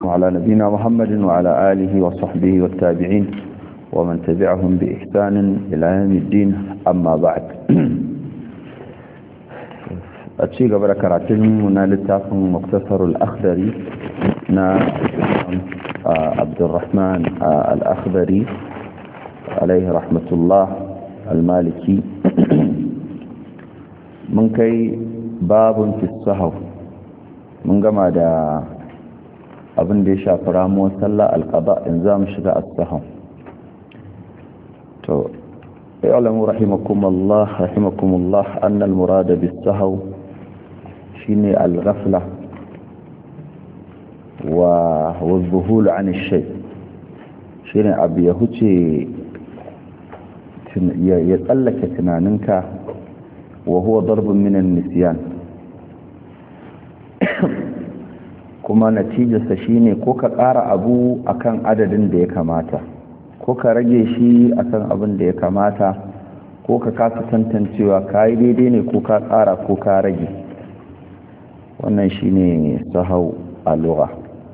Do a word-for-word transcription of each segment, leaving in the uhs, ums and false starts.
وعلى نبينا محمد وعلى آله وصحبه والتابعين ومن تبعهم بإحسان إلى يوم الدين أما بعد أتشيق بركاتين من لتاف مختصر الأخضري نا عبد الرحمن الأخضري عليه رحمة الله المالكي من كي باب في السهو من جمع دا abin da ya shafi ramuwar sallah alqada in za mu shiga as-sahw to ya'lamu rahimakumullah rahimakumullah anna al-murad bis-sahw shine al-ghafla wa wadh-dhuhul 'an ash-shay shine abu ya huce ya tsallake tunaninka wa huwa darbun min an-nisyan kuma natijarsa shine ko ka ƙara abu akan adadin da ya kamata ko ka rage shi akan abin da ya kamata ko ka kasa tantancewa ka yi daidai ne ko ka ƙara ko ka rage wannan shine sahau a lugha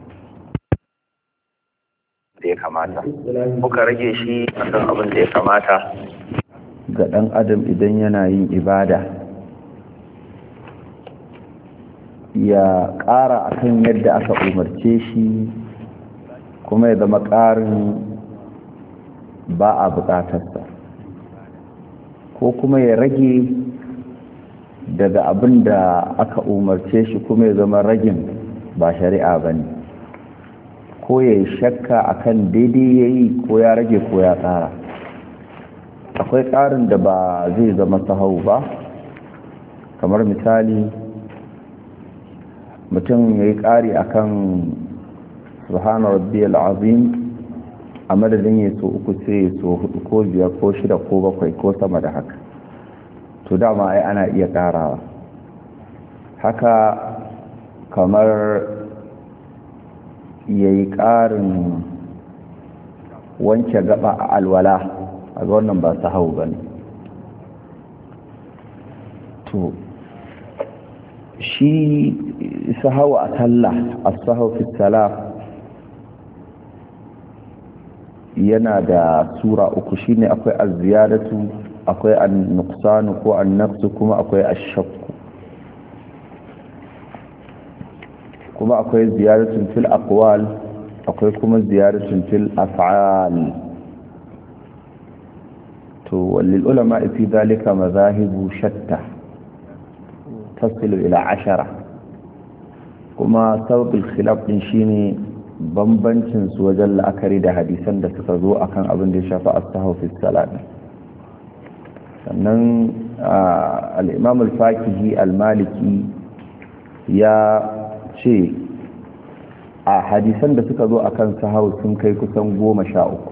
da ya kamata ko ka rage shi akan abin da ya kamata ga ɗan adam idan yana yin ibada ya ƙara akan yadda aka umarce shi kuma ya zama ƙarin ba a buƙatarsa ko kuma ya rage daga abin da aka umarce shi kuma ya zama ragin ba shari'a ba ne ko ya yi shakka akan daidai ya yi ko ya rage ko ya ƙara akwai ƙarin da ba zai zama sahau ba kamar misali mutum ya yi ƙari a kan subhana rabbiyal azim a madadin ya so uku sai ya so hudu ko biyar ko shida ko bakwai ko sama da haka to dama ai ana iya ƙarawa haka kamar ya yi ƙarin wanke gaba a alwala a ga wannan ba su hau ba ne to shi sahawa a sallah as-sahau fi salah yana da sura uku shine akwai az-ziyadatu akwai an-nuqsan ko an-naqs kuma akwai ash-shakk kuma akwai ziyadatun fil aqwal akwai kuma ziyadatun fil af'al to walil ulama fi dhalika madhahibu shatta tasilu ila ashara kuma sababul khilaf din shine bambancin su wajen la'akari da hadisan da suka zo akan abin da ya shafi as-sahw fi salat sannan al-imam al-faqihi al-maliki ya ce a hadisan da suka zo akan sahw sun kai kusan goma sha uku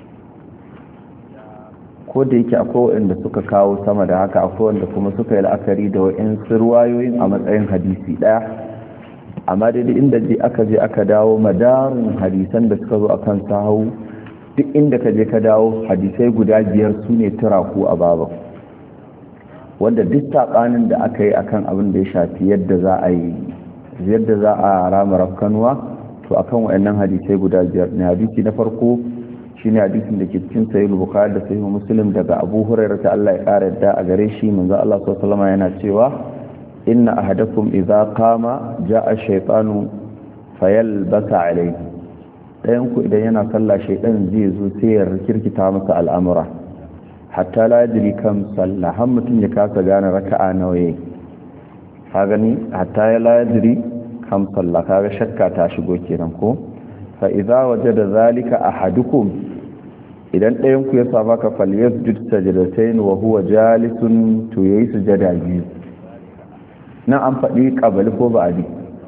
ko da yake akwai wanda suka kawo sama da haka akwai wanda kuma suka yi la'akari da wa'insu ruwayoyin a matsayin hadisi daya amma daidai inda aka je aka dawo madarin hadisan da suka zo akan sahu duk inda ka je ka dawo hadisai guda biyar su ne turaku a baban wanda duk saƙanin da aka yi akan abin da ya shafi yadda za a yi yadda za a rama rafkanuwa to akan wa'annan hadisai guda biyar ne hadisi na farko shine hadisin da ke cikin sahih bukhari da sahih muslim daga abu hurairah ta Allah ya kare da a gare shi manzo Allah sallallahu alaihi wasallam yana cewa inna ahadakum idza qama jaa shaytanu fayalbasa alayhi dayan ku idan yana sallah shaytan zai zo sai ya kirkita masa al'amura hatta la yadri kam salla har mutun ya kasa gane raka'a nawa yake ka gani hatta la yadri kam salla kaga shakka ta shigo kenan ko fa idza wajada zalika ahadukum idan ɗayan ku ya saba ka falyasjud sajdatayn wa huwa jalisun to yayi sujada biyu nan an faɗi qabali ko ba'di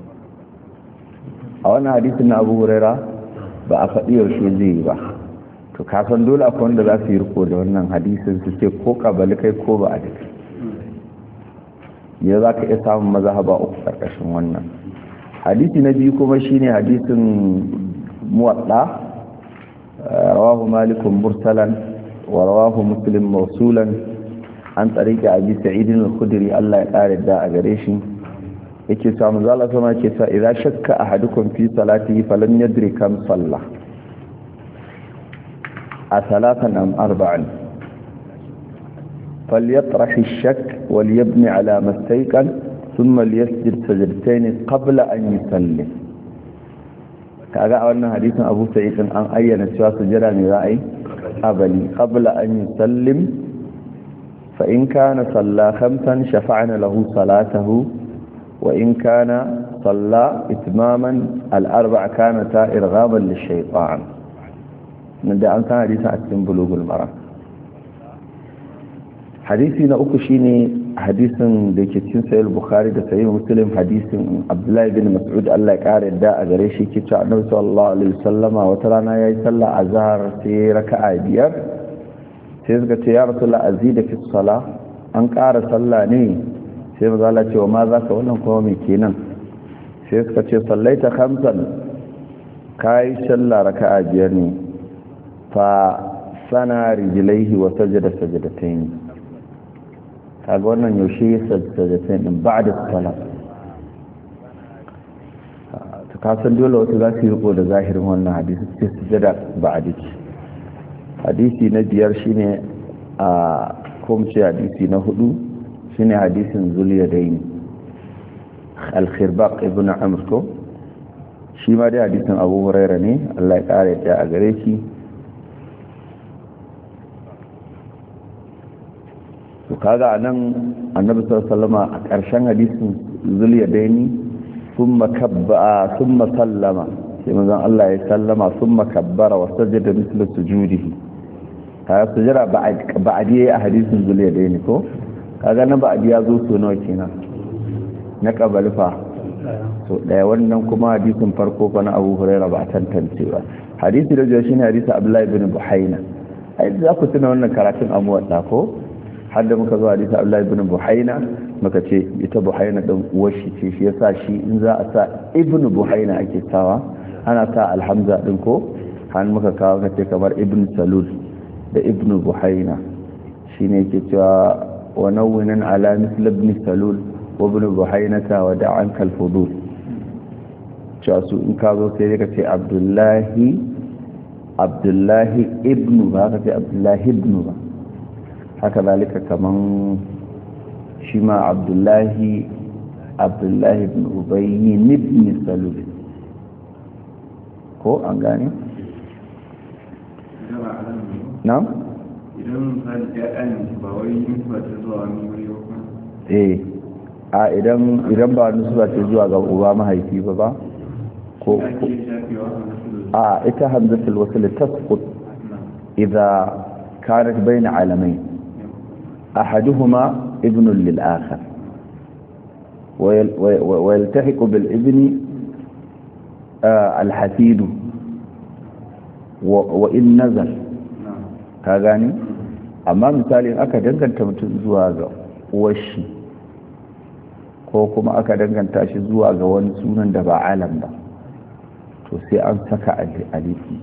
a wannan hadisin na Abu Huraira ba a faɗi yaushe zai yi ba to ka san dole akwai wanda za su yi riko da wannan hadisin su ce ko qabali kai ko ba'di ya za ka iya samun mazhaba uku karkashin wannan hadisi na biyu kuma shine hadisin muwatta rawahu malik mursalan wa rawahu muslim mawsulan an tsariki abi sa'id al-khudri Allah ya kare da a gare shi yake sa manzo Allah sama yake sa idza shakka ahadukum fi salatihi falan yadri kam salla a salatan am arba'an falyatrah ash-shakk walyabni ala ma istayqan thumma liyasjud sajdatayn qabla an yusalli. kaga a wannan hadisin Abu Sa'id an ayyana cewa sujada ne za a yi qabli qabla an yusallim fa in kana salla khamsan shafa'na lahu salatahu wa in kana salla itmaman al-arba'a kanata irghaban lish-shaytan. da an san hadisi a cikin bulugul mara. hadisi na uku shine hadisin da ke cikin sahih bukhari da sahih muslim, hadisin abdullahi bin mas'ud Allah ya kare da a gare shi ke cewa annabi sallallahu alaihi wasallama wata rana yayi sallah azhar sai raka'a biyar sai suka ce ya rasulullah azida fi salah an ƙara sallah ne sai maza Allah ce wa ma zaka wannan kuma me kenan sai suka ce sallaita khamsan kai sallah raka'a biyar ne fa sana rijlaihi wa sajada sajadatayn. kaga wannan yaushe sajadatayn din ba'da salat. to ka san dole wasu za su yi riko da zahirin wannan hadisi sai sujada ba'da. hadisi na biyar shine a kuma ce hadisi na hudu shine hadisin zuliyadaini al-khirbaq ibn amr ko shi ma dai hadisin Abu Hurairah ne Allah ya kare ta a gare shi. to kaga anan annabi sallallahu alaihi wasallam a ƙarshen hadisin zuliyadaini thumma kabba thumma sallama sai manzon Allah ya sallama thumma kabbara wa sajada mithla sujudihi. kaga sujada ba'adi a hadisin zuliyadaini ko kaga na ba'adi ya zo so nawa kenan na kabali fa so daya. wannan kuma hadisin farko fa na Abu Hurairah ba tantance ba. hadisi da jiya shine hadisi Abdullah ibn Buhaina. ai za ku tuna wannan karatun amuwadda ko har da muka zo hadisi Abdullah ibn Buhaina muka ce ita Buhaina din uwar shi ce shi yasa shi in za a sa ibn Buhaina ake sawa ana sa alhamza din ko har muka kawo kace kamar ibn Salul da ibn Buhaina shine yake cewa wa nawwinan ala misl ibn Salul wa ibn Buhainata wa da'an kal fudul. cewa su in ka zo sai ka ce Abdullahi Abdullahi ibn ba ka ce Abdullahi ibn ba. haka zalika kaman shi ma Abdullahi Abdullahi ibn Ubayy ibn Salul ko an gane na'am idan misali ya'yan ba wai nisba ta zuwa wani wuri ba eh a idan idan ba nisba ta zuwa ga uba mahaifi ba ba ko a ita hamzatul wasl tasqut idza kanat bayna alamayn ahaduhuma ibn lil akhar ويلتحق بالابن الحفيد وإن نزل ka gani. amma misali aka danganta mutum zuwa ga uwashi ko kuma aka danganta shi zuwa ga wani sunan da ba alam ba to sai an saka alifi.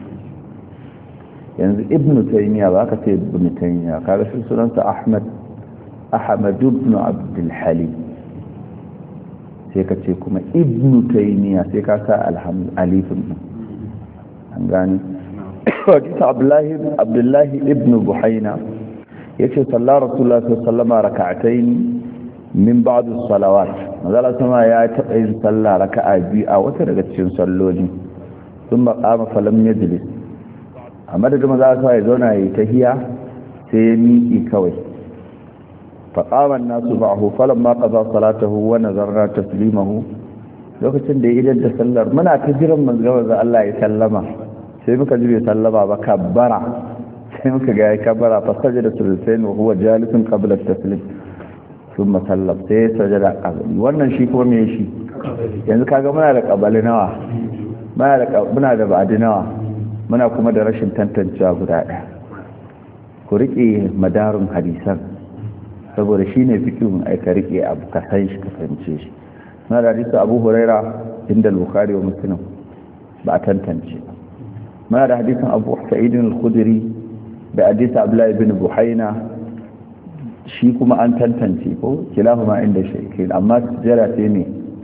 yanzu ibnu taymiya ba ka ce ibnu taymiya kaga shi sunansa ahmad ahmad ibn abdul halim sai ka ce kuma ibnu taymiya sai ka sa alifin an gani. hadisi abdullahi abdullahi ibn buhaina yace sallar rasulullah sallallahu alaihi wasallam rak'atayn min ba'd as-salawat mazala sama ya taɓa yin sallah raka'a biyu a wata daga cikin salloli thumma qama falam yajlis amma da mazala sama ya zauna yayi tahiya sai ya miƙi kawai fa qama an-nasu ba'hu falamma qada salatahu wa nazarna taslimahu lokacin da ya idan da sallar muna ta jiran manzo Allah ya sallama sai muka ji bai sallama ba kabbara sai muka ga ya kabbara fa sajada sulsain wa huwa jalisun qabla at-taslim thumma sallam sai sajada qabli. wannan shi kuma me shi yanzu kaga muna da qabali nawa muna da muna da ba'di nawa muna kuma da rashin tantancewa guda ɗaya. ku rike madarun hadisan saboda shine fikihun ai ka rike abu ka san shi ka fahimce shi. na da hadisi Abu Huraira inda al-Bukhari wa Muslim ba a tantance ba. muna da hadisin Abu Sa'id al-Khudri da hadisi Abdullah ibn Buhaina shi kuma an tantance ko kilahuma inda shaykhin amma sujjara sai ne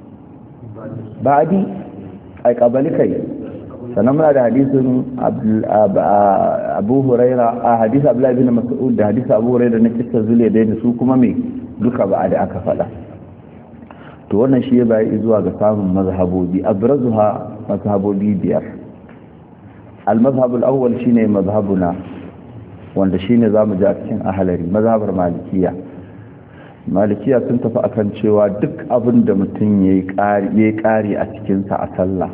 ba'di ai qabali kai sannan muna da hadisin Abu Huraira a hadisi Abdullah ibn Mas'ud da hadisi Abu Huraira na kissa zule da su kuma me duka ba'di aka faɗa to wannan shi ya bayi zuwa ga samun mazhabobi abrazuha mazhabobi biyar al-mazhab al-awwal shine mazhabuna wanda shine zamu ji a cikin ahlari mazhabar malikiya malikiya sun tafi akan cewa duk abin da mutum yayi ƙari yayi ƙari a cikin sa a sallah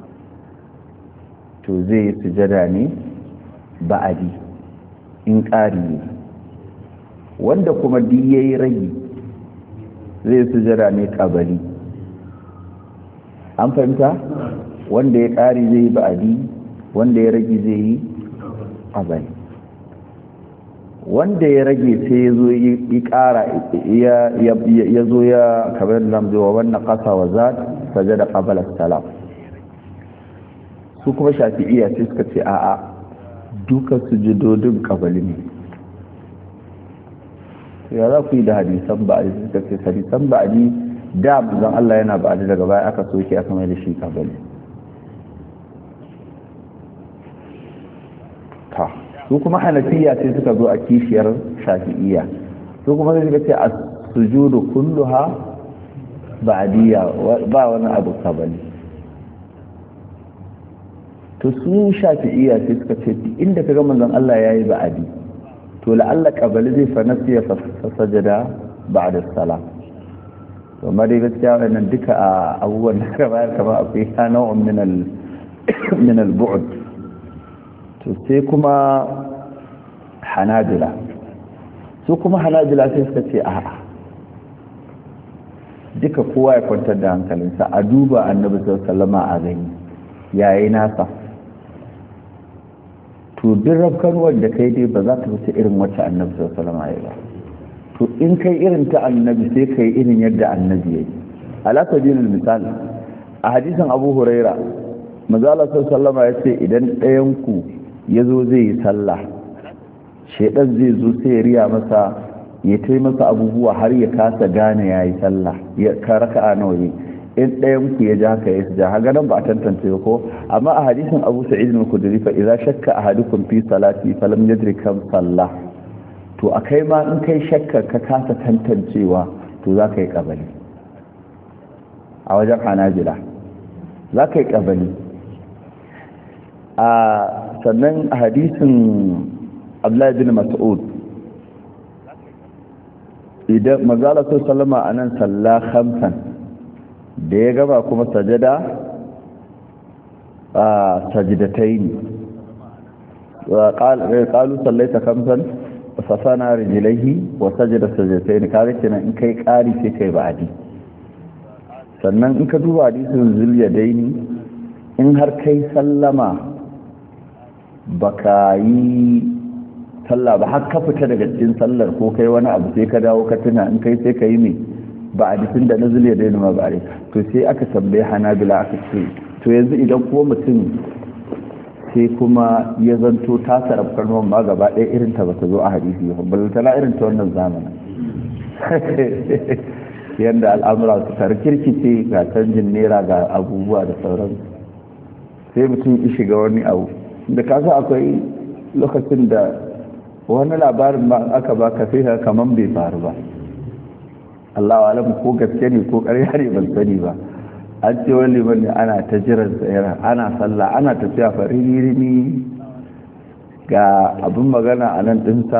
to zai yi sujada ne ba'adi in ƙari ne wanda kuma duk yayi ragi zai sujada ne kabari an fahimta wanda ya ƙari zai yi ba'adi wanda ya rage zai yi kabari wanda ya rage sai ya zo ya ƙara ya zo ya kamar da zamu wa wannan ƙasa wa za sajada qabala salam su kuma shafi'iyya sai suka ce a'a duka sujudodin kabali ne ya za ku yi da hadisan ba'adi suka ce hadisan ba'adi da zan Allah yana ba'adi daga baya aka soke aka mai da shi kabali ta su kuma hanafiya sai suka zo a kishiyar shafi'iyya su kuma sai suka ce a sujudu kulluha ba'adiyya ba wani abu kabali to su shafi'iyya sai suka ce inda kaga manzon Allah yayi ba'adi to la'alla qabali zai fa nasiya fa sajada ba'da salam to amma dai gaskiya wannan duka a abubuwan da ka bayar kamar akwai nau'un min al min al bu'd to sai kuma hanabila su kuma hanabila sai suka ce a'a duka kowa ya kwantar da hankalinsa a duba annabi sallallahu alaihi wasallam a gani yayi nasa to duk rafkanuwar da kai dai ba za ta wuce irin wacce annabi sallallahu alaihi wasallam ba to in kai irin ta annabi sai kai irin yadda annabi yayi ala sabilil misal a hadisin Abu Huraira manzo Allah sallallahu alaihi wasallam ya ce idan ɗayan ku yazo zai yi sallah shedan zai zo sai ya riya masa ya tai masa abubuwa har ya kasa gane yayi sallah ya karaka nawa yi in ɗayan ku ya ji haka ya sujja haka nan ba a tantance ko amma a hadisin Abu Sa'id al-Khudri fa idza shakka ahadukum fi salati falam yadri kam sallah to akai ma in kai shakka ka kasa tantancewa to za ka yi kabali a wajen Hanabila za ka yi kabali a sannan a hadisin Abdullah bin Mas'ud idan manzala sallama anan sallah khamsan da ya gaba kuma sajada a sajidataini wa qalu sallaita khamsan wa safana rijlaihi wa sajada sajidataini kaga kenan in kai kari sai kai ba'adi sannan in ka duba hadisin zulyadaini in har kai sallama baka yi sallah ba har ka fita daga cikin sallar ko kai wani abu sai ka dawo ka tuna in kai sai ka yi me ba a jikin da nazuli ya daina mabare to sai aka tambaye hanabila aka ce to yanzu idan ko mutum sai kuma ya zanto ta sarrafar nuwan ma gaba ɗaya irin ta bata zo a hadisi ba balantana irin ta wannan zamanin yadda al'amura su tarkirkice ga canjin naira ga abubuwa da sauran sai mutum ya shiga wani abu da kasa akwai lokacin da wani labarin ma aka baka sai ka kaman bai faru ba Allah wa alamu ko gaske ne ko ƙarya ne ban sani ba an ce wani liman ne ana ta jiran tsayar ana sallah ana tafiya farini ga abin magana a nan ɗinsa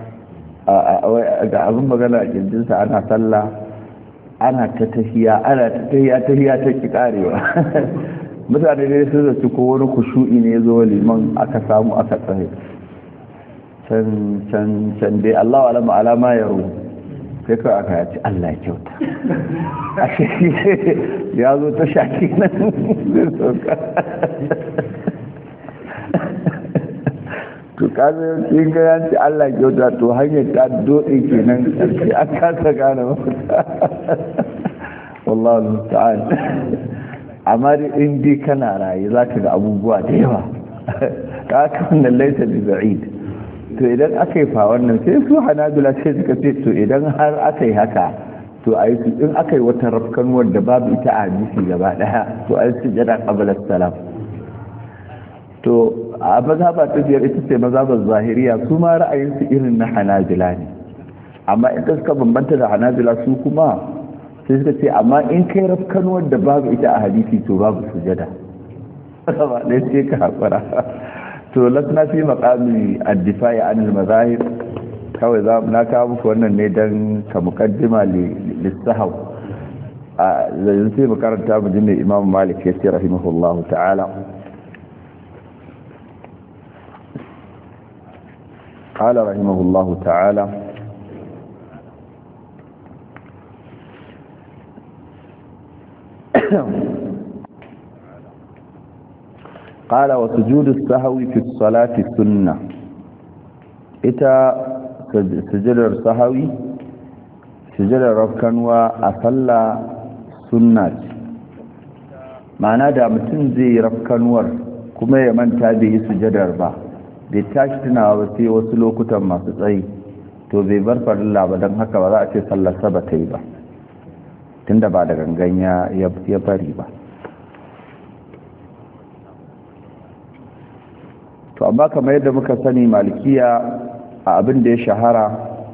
ga abin magana a kirjinsa ana sallah ana ta tafiya ana ta tafiya tafiya ta ki karewa mutane ne sun zaci ko wani kushu'i ne ya zo liman aka samu aka tsaye can can can dai Allah wa alamu alama ya rubu sai kawai aka yaci Allah ya kyauta ya zo ta shaki nan zai sauka to kaza yin ga yanci Allah ya kyauta to hanyar ta dode kenan sai an kasa gane mafita wallahu musta'an amma in dai kana raye zaka ga abubuwa da yawa ka kan nan laita bi ba'id to idan aka yi fa wannan sai su hanabila sai suka ce to idan har aka yi haka to a yi in aka yi wata rafkanuwar da babu ita a hadisi gaba daya to a yi sujada qabla salam. to a mazhaba ta biyar ita ce mazhabar zahiriya, su ma ra'ayinsu irin na hanabila ne, amma in suka bambanta da hanabila su kuma sai suka ce amma in kai rafkanuwar da babu ita a hadisi to babu sujada ba dai sai ka hakura. to lasna fi maqami ad-difa'i anil mazahib, kawai za na kawo muku wannan ne dan ka muqaddima lis-sahw. a zai sai mu karanta mu jinne Imam Malik ya ce rahimahullahu ta'ala. قال رحمه الله تعالى قال وسجود السهو في الصلاة سنة. إتا سجد السهوي سجد الركنوى أصلى سنة، معناه دا متن زي ركنور كما يمن تابعي سجد الربا bai tashi tunawa ba sai wasu lokutan masu tsayi, to bai bar farilla ba, don haka ba za a ce sallarsa ba ta yi ba tunda ba da gangan ya bari ba. to amma kamar yadda muka sani malikiya a abin da ya shahara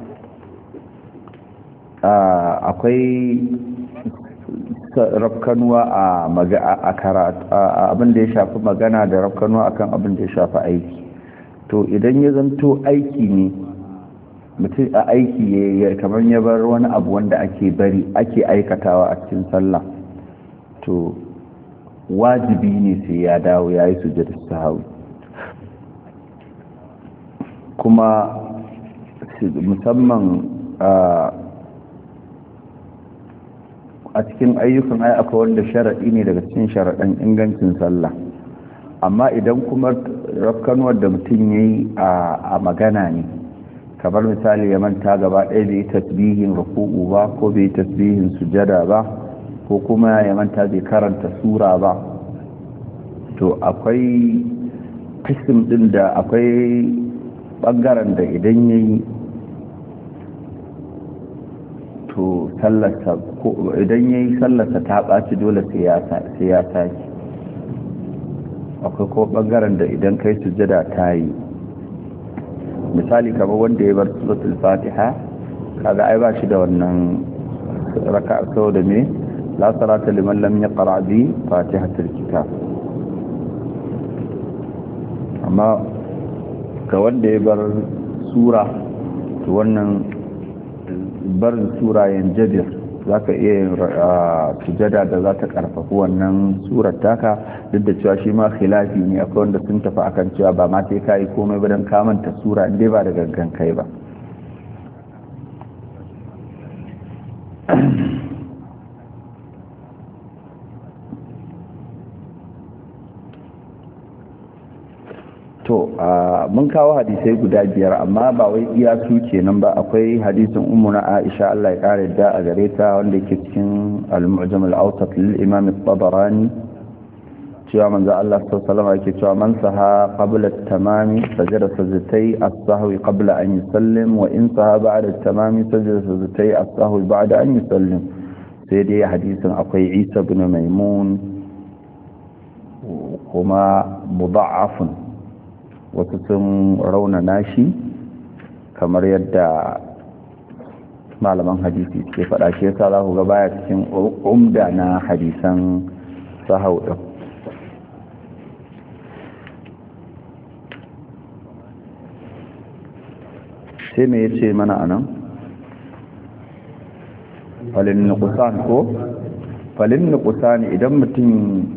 akwai rafkanuwa a karatu, abin da ya shafi magana da rafkanuwa akan abin da ya shafi aiki. to idan ya zanto aiki ne mutum a aiki ya kamar ya bar wani abu wanda ake bari ake aikatawa a cikin sallah, to wajibi ne sai ya dawo ya yi sujjada sahwi. kuma musamman a cikin ayyukan ai akwai wanda sharaɗi ne daga cikin sharaɗin ingancin sallah, amma idan kuma rafkanuwar da mutum ya yi a magana ne, kamar misali ya manta gaba ɗaya bai yi tasbihin ruku'u ba ko bai yi tasbihin sujada ba ko kuma ya manta bai karanta sura ba, to akwai kisim ɗin da akwai ɓangaren da idan ya yi to sallarsa idan ya yi sallarsa ta ɓaci dole sai ya sake. akwai ko bangaren da idan kai sujjada ta yi, misali kamar wanda ya bar suratul fatiha kaga ai ba shi da wannan raka'a sau da me la salata liman lam yaqra bi fatihatul kitab. amma ga wanda ya bar sura to wannan barin sura yanjabir za ka iya yin sujada da za ta karfafi wannan surar taka, duk da cewa shi ma khilafi ne, akwai wanda sun tafi akan cewa ba ma sai ka yi komai ba don kamanta sura inda ba da gangan kai ba. to mun kawo hadisai guda biyar, amma ba wai iya su kenan ba, akwai hadisin ummuna Aisha Allah ya kare da a gare ta wanda yake cikin al-Mu'jam al-Awsat lil Imam at-Tabarani, cewa manzo Allah sallallahu alaihi wasallam yake cewa man saha qabla at-tamami sajada sajdatay as-sahwi qabla an yusallim, wa in saha ba'da at-tamami sajada sajdatay as-sahwi ba'da an yusallim. sai dai hadisin akwai Isa ibn Maimun kuma mudha'afun, wasu sun raunana shi kamar yadda malaman hadisi ke faɗa, shi yasa za ku ga baya cikin umda na hadisan sahau ɗin. sai me yace mana anan falin nuqsan ko falin nuqsan idan mutum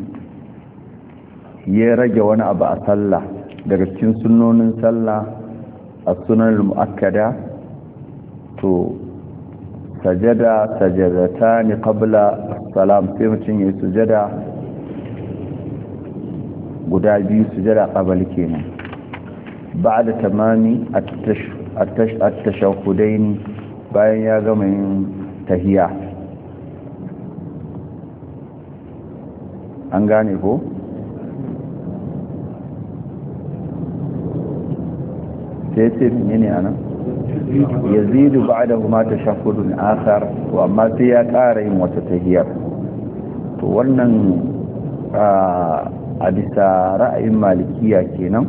ya rage wani abu a sallah daga cikin sunnonin sallah a sunan mu'akkada, to sajada sajadata ni qabla salam, sai mutum ya sujada guda biyu, sujada qabli kenan, ba'da tamami at-tashahhudain, bayan ya gama yin tahiyya. an gane ko? sai ce ne ne a nan yazidu ba'dahuma tashahhudun akhar wa amma sai ya ƙara yin wata tahiyar. To wannan a bisa ra'ayin malikiya kenan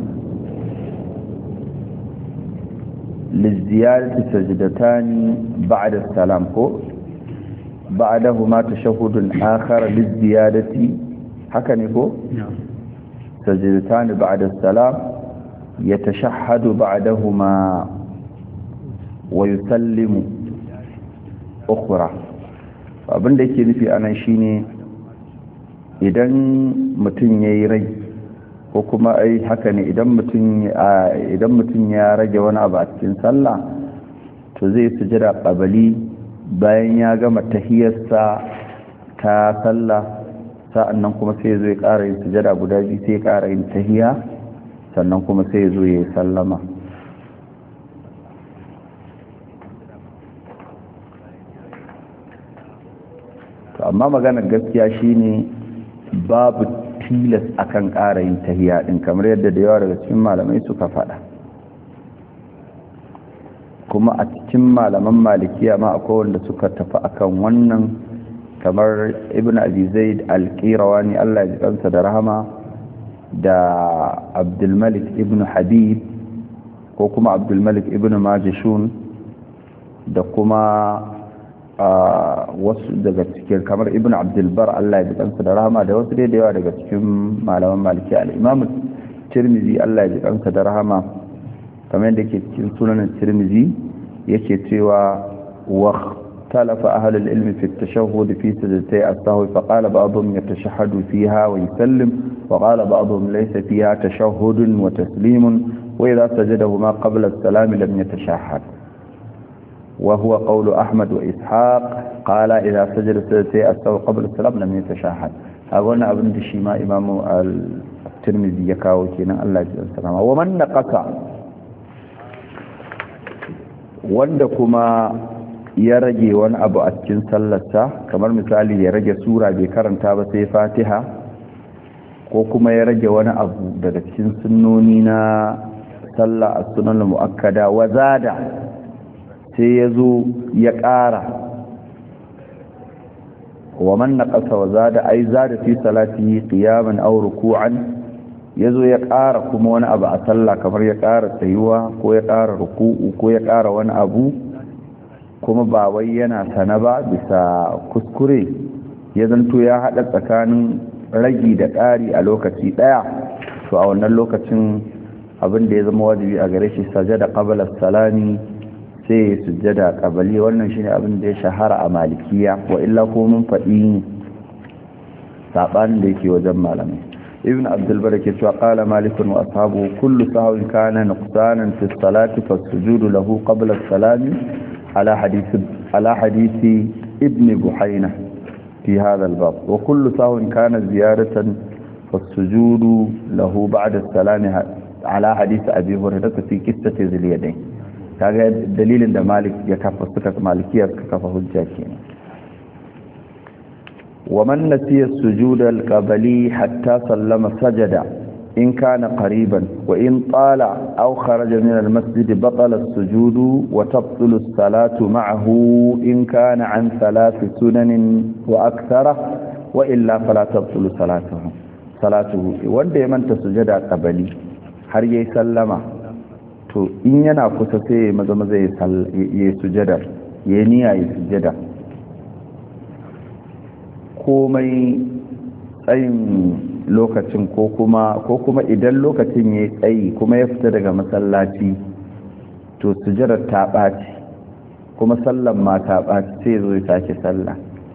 liziyarati sajdatani ba'da salam ko ba'dahuma tashahhudun akhar liziyadati haka ne ko sajdatani ba'da salam yatashahhadu ba'dahuma wa yusallimu ukhra. abinda yake nufi anan shine idan mutum yayi rai ko kuma ai haka ne idan mutum idan mutum ya rage wani abu a cikin sallah to zai sujada qabali bayan ya gama tahiyarsa ta sallah sa'annan kuma sai zai ƙara yin sujada guda biyu sai ƙara yin tahiya sannan kuma sai zo ya sallama. to amma maganar gaskiya shine babu tilas akan ƙara yin tahiya din kamar yadda da yawa daga cikin malamai suka faɗa, kuma a cikin malaman malikiya ma akwai wanda suka tafi akan wannan kamar ibn abi zaid al-qirawani Allah ya ji kansa da rahama da abdulmalik ibn habib ko kuma abdulmalik ibn majishun da kuma wasu daga cikin kamar ibn abdulbar Allah ya ji kansa da rahama da wasu da yawa daga cikin malaman maliki al-imam tirmizi Allah ya ji kansa da rahama kamar yadda yake cikin sunan tirmizi yake cewa wa اختلف أهل العلم في التشهد في سجدتي السهو فقال بعضهم يتشهد فيها ويسلم وقال بعضهم ليس فيها تشهد وتسليم وإذا سجدهما قبل السلام لم يتشهد وهو قول أحمد وإسحاق قال إذا سجد سجدتي السهو قبل السلام لم يتشهد. أقولنا أبن دشيما إمام الترمذي يكاوكينا الله جل السلام. ومن نقص وندكما ya rage wani abu a cikin sallarsa kamar misali ya rage sura bai karanta ba sai fatiha ko kuma ya rage wani abu daga cikin sunnoni na sallah a sunan mu'akkada wa zada sai ya zo ya ƙara wa man naqasa wa zada ai zada fi salatihi qiyaman aw ruku'an yazo ya ƙara kuma wani abu a sallah kamar ya ƙara tsayuwa ko ya ƙara ruku'u ko ya ƙara wani abu kuma ba wai yana sana ba bisa kuskure ya zanto ya haɗa tsakanin ragi da ƙari a lokaci ɗaya to a wannan lokacin abin da ya zama wajibi a gare shi sajada qabla salami sai ya sujjada qabli. wannan shine abin da ya shahara a malikiya wa illa ko mun faɗi sabanin da yake wajen malamai. ibn abdul bar ke cewa qala malik wa ashabu kullu sahwin kana nuqsanan fi salati fasujudu lahu qabla salami على حديث على حديث ابن بحينة في هذا الباب وكل سهو كان زيادة فالسجود له بعد السلام على حديث أبي هريرة في قصة ذي اليدين. هذا دليل عند مالك يكفى سكة مالكية كفى هجاكين. ومن نسي السجود القبلي حتى سلم سجد إن كان قريبا وإن طال أو خرج من المسجد بطل السجود وتبطل الصلاة معه إن كان عن ثلاث سنن وأكثر وإلا فلا تبطل صلاته صلاته wanda ya manta sujada qabali har yayi sallama to in yana kusa sai maza maza yayi sujada yayi niyya yayi sujada komai tsayin lokacin ko kuma ko kuma idan lokacin yayi tsayi kuma ya fita daga masallaci to sujudar ta baci kuma sallan ma ta baci sai zo ya sake sallah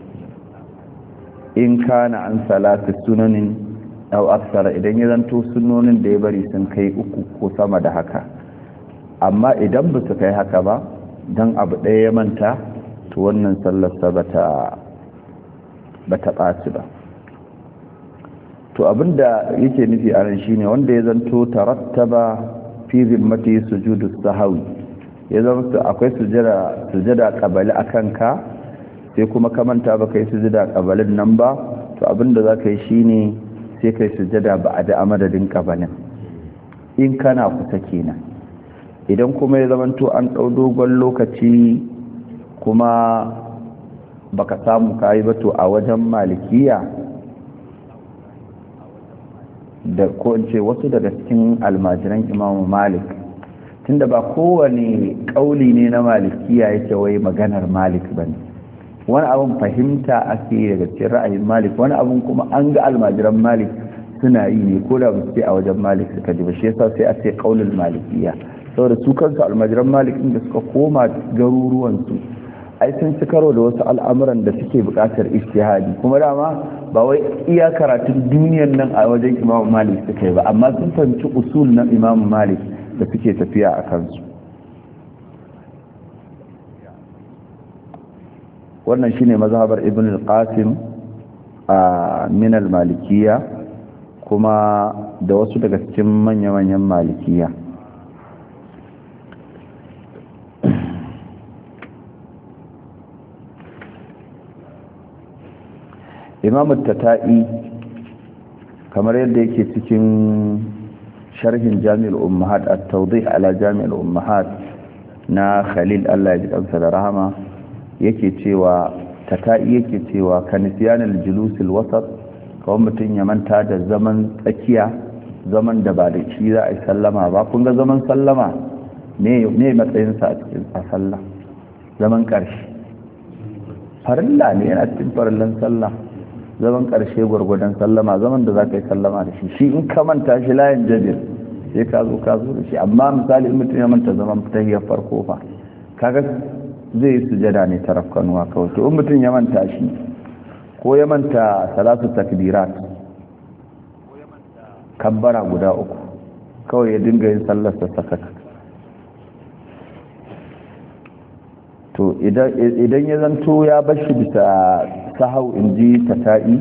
in kana an salati sunanin aw aksara idan ya zanto sunnonin da ya bari sun kai uku ko sama da haka. amma idan ba su kai haka ba dan abu ɗaya ya manta to wannan sallar sa bata bata baci ba. to abinda yake nufi a nan shine wanda ya zanto tarattaba fi zimmati sujudu sahwi ya zama akwai sujada sujada qabali akan ka sai kuma ka manta ba kai sujada qabalin nan ba to abinda zaka yi shine sai kai sujada ba a da amadadin qabalin in kana kusa kenan. idan kuma ya zamanto an ɗau dogon lokaci kuma baka samu kayi ba to a wajen malikiya da ko in ce wasu daga cikin almajiran imamu malik tunda ba kowane kauli ne na malikiya yake wai maganar malik bane, wani abun fahimta ake daga cikin ra'ayin malik, wani abun kuma an ga almajiran malik suna yi ne ko da ba su a wajen malik suka ji ba, shi yasa sai a ce kaulul malikiya saboda su kansu almajiran malik da suka koma garuruwansu ai sun ci karo da wasu al'amuran da suke buƙatar ijtihadi, kuma dama ba wai iya karatun duniyar nan a wajen imam malik suka yi ba, amma sun fahimci usul na imam malik da suke tafiya a kansu. wannan shine mazhabar ibn al-qasim a min al-malikiyya kuma da wasu daga cikin manya-manyan malikiyya. imam at-tata'i kamar yadda yake cikin sharhin jami'ul ummahat at-tawdih ala jami'ul ummahat na Khalil Allah ya ji kansa da rahama yake cewa tata'i yake cewa kanisyanul julusil wasat kawai mutum ya manta da zaman tsakiya, zaman da ba da shi za a yi sallama ba. kun ga zaman sallama ne ne matsayinsa a cikin sallah, zaman ƙarshe farilla ne yana cikin farillan sallah, zaman ƙarshe gwargwadon sallama, zaman da za ka yi sallama da shi shi in ka manta shi layin jabir sai ka zo ka zo da shi. amma misali in mutum ya manta zaman tahiyar farko fa kaga zai yi sujada ne ta rafkanuwa kawai. to in mutum ya manta shi ko ya manta salatu takbirat kabbara guda uku kawai ya dinga yin sallar sa sakaka, to idan ya zanto ya bashi bisa sahau inji tata'i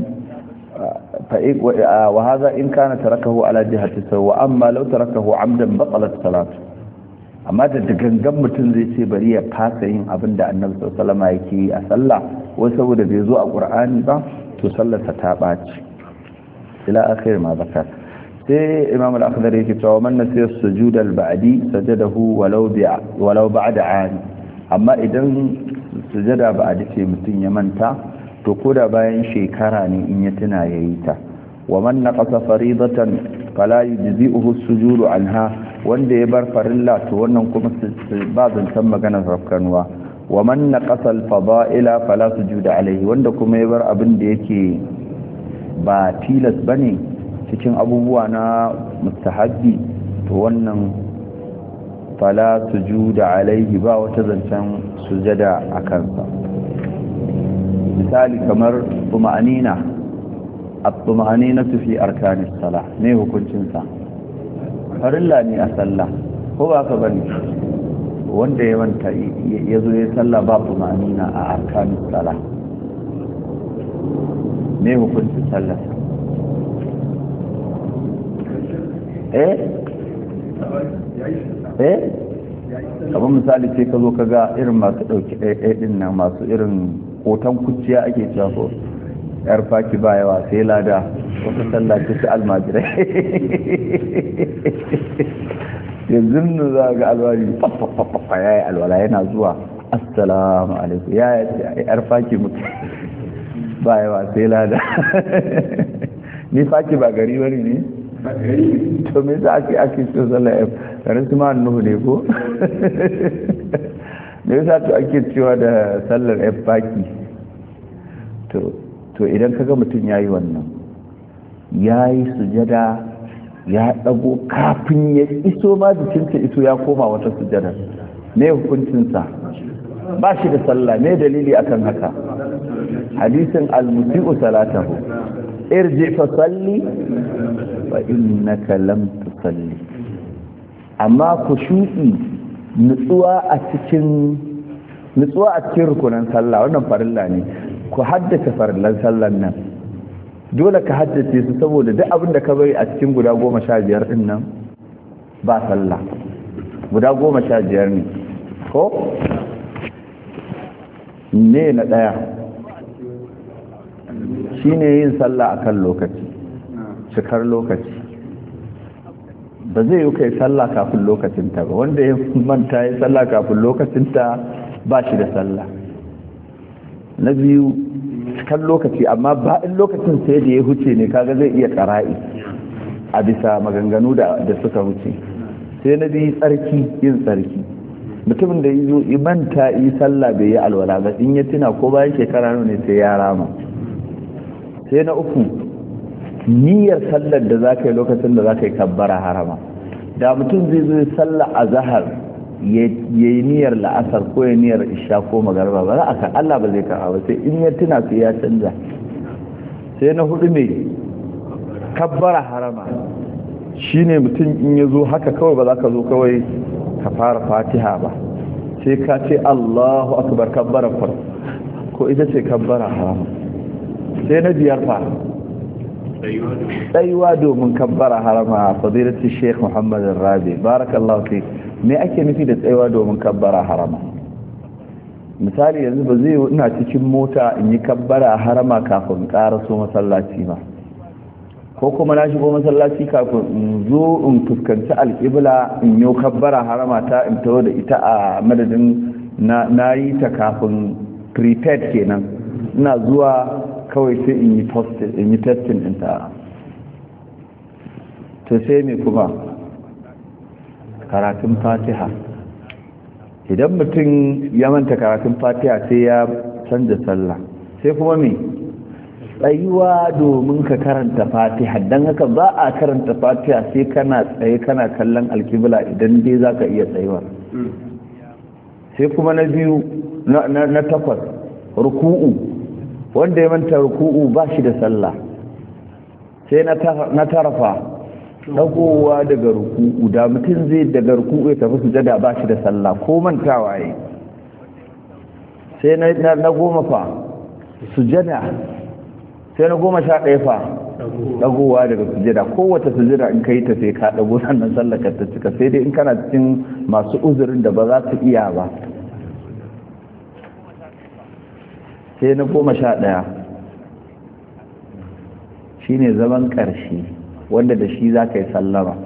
wa hadha in kana tarakahu ala jihati sawa, amma law tarakahu amdan batalat salatu. amma da gangan mutum zai ce bari ya fasa yin abin da annabi sallallahu alaihi wasallam yake yi a sallah wai saboda bai zo a qur'ani ba, to sallarsa ta baci ila akhir ma zakar. sai imam al-akhdari yake cewa man nasiya sujud al-ba'di sajadahu walau bi walau ba'da 'ani, amma idan sujada ba'di ce mutum ya manta to koda bayan shekara ne in ya tuna yayi ta. wa man naqasa faridatan fala yujzi'uhu as-sujudu anha, wanda ya bar farilla to wannan kuma ba zancan maganar rafkanuwa. wa man naqasa al-fada'ila fala sujuda alayhi, wanda kuma ya bar abin da yake ba tilas bane cikin abubuwa na mustahabbi to wannan fala sujuda alayhi, ba wata zancen sujada a kansa. misali kamar tuma'anina, at-tuma'anina fi arkanis salah, ne hukuncin sa farilla ne a sallah ko ba ka bane? wanda ya manta yazo ya sallah ba tuma'anina a arkanis salah, ne hukuncin sallah? eh eh kamar misali sai ka zo ka ga irin masu dauki ɗaya ɗin nan, masu irin hoton kuciya ake cewa ko yar faki ba yawa sai lada, wata sallah ta ci almajirai yanzu nu za ga alwari fafafafafa ya yi alwala yana zuwa assalamu alaikum ya yi yar faki mutu ba yawa sai lada. ni faki ba gari wani ne to me za ake ake so sallah ya garin su ma nuhu ne ko me yasa to ake cewa da sallar ya faki? to to idan kaga mutum yayi wannan yayi sujada ya dago kafin ya iso ma jikinsa iso ya koma wata sujada, me hukuncin sa? ba shi da sallah. me dalili akan haka? hadisin al-musii'u salatahu irji fa salli fa innaka lam tusalli. amma khushu'i nutsuwa a cikin nutsuwa a cikin rukunan sallah wannan farilla ne. ku haddace farillan sallan nan, dole ka haddace su saboda duk abin da ka bari a cikin guda goma sha biyar din nan ba sallah. guda goma sha biyar ne ko ne? na ɗaya shine yin sallah akan lokaci, cikar lokaci. ba zai yi kai sallah kafin lokacinta ba, wanda ya manta ya sallah kafin lokacinta ba shi da sallah. Na biyu kan lokaci, amma ba in lokacin sai da ya huce ne kaga zai iya ƙara'i a bisa maganganu da suka huce. Sai na biyu tsarki, yin tsarki, mutumin da ya zo manta yi sallah bai yi alwala ba, in ya tuna ko bayan shekara ne sai ya rama. Sai na uku niyyar sallar da za ka yi lokacin da za ka yi kabbara harama. Da mutum zai zo sallar a zahar ya yi niyyar la'asar ko ya niyyar isha ko magarba ba za a kan Allah ba zai karɓa ba, sai in ya tuna sai ya canza. Sai na hudu mai kabbara harama shine mutum in ya zo haka kawai ba za ka zo kawai ka fara fatiha ba, sai ka ce Allahu akbar kabbara farko ko ita ce kabbara harama. Sai na biyar fa tsayuwa domin kabbara harama. Fadilatu Sheikh Muhammad Rabi barakallahu fi, me ake nufi da tsayuwa domin kabbara harama? Misali yanzu ba zai ina cikin mota in yi kabbara harama kafin karaso masallaci ba, ko kuma na shigo masallaci kafin in zo in fuskanci alƙibla in yi kabbara harama ta in tawo da ita a madadin na yi ta kafin prepared kenan, ina zuwa kawai sai in yi in yi testing din ta. To sai me kuma karatun Fatiha, idan mutum ya manta karatun Fatiha sai ya canza sallah. Sai kuma me tsayuwa domin ka karanta Fatiha, dan haka ba a karanta Fatiha sai kana tsaye kana kallon alkibla idan dai zaka iya tsayuwa. Sai kuma na biyu na takwas ruku'u, wanda ya manta ruku'u ba shi da sallah. Sai na tarafa dagowa daga ruku'u, da mutum zai daga ruku'u ya tafi sujada ba shi da sallah ko mantawa yayi. Sai na goma fa sujada. Sai na goma sha ɗaya fa dagowa daga sujada. Kowace sujada in kai ta sai ka dago sannan sallar ka ta cika, sai dai in kana cikin masu uzurin da ba za su iya ba. Sai na goma sha ɗaya shi ne zaman ƙarshe wanda da shi za ka yi sallama.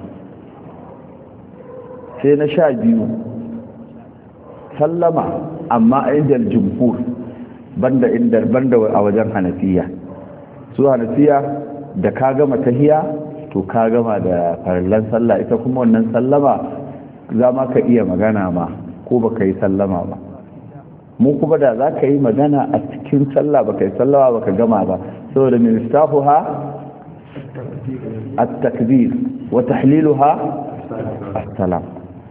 Sai na sha biyu sallama amma a inda jumhur banda inda banda a wajen hanafiya. Su hanafiya da ka gama tahiya to ka gama da farillan sallah, ita kuma wannan sallama za ma ka iya magana ma ko baka yi sallama ba. mu kuma da za ka yi magana a cikin sallah baka yi sallama baka gama ba, saboda min istahuha at-takbir wa tahliluha as-salam.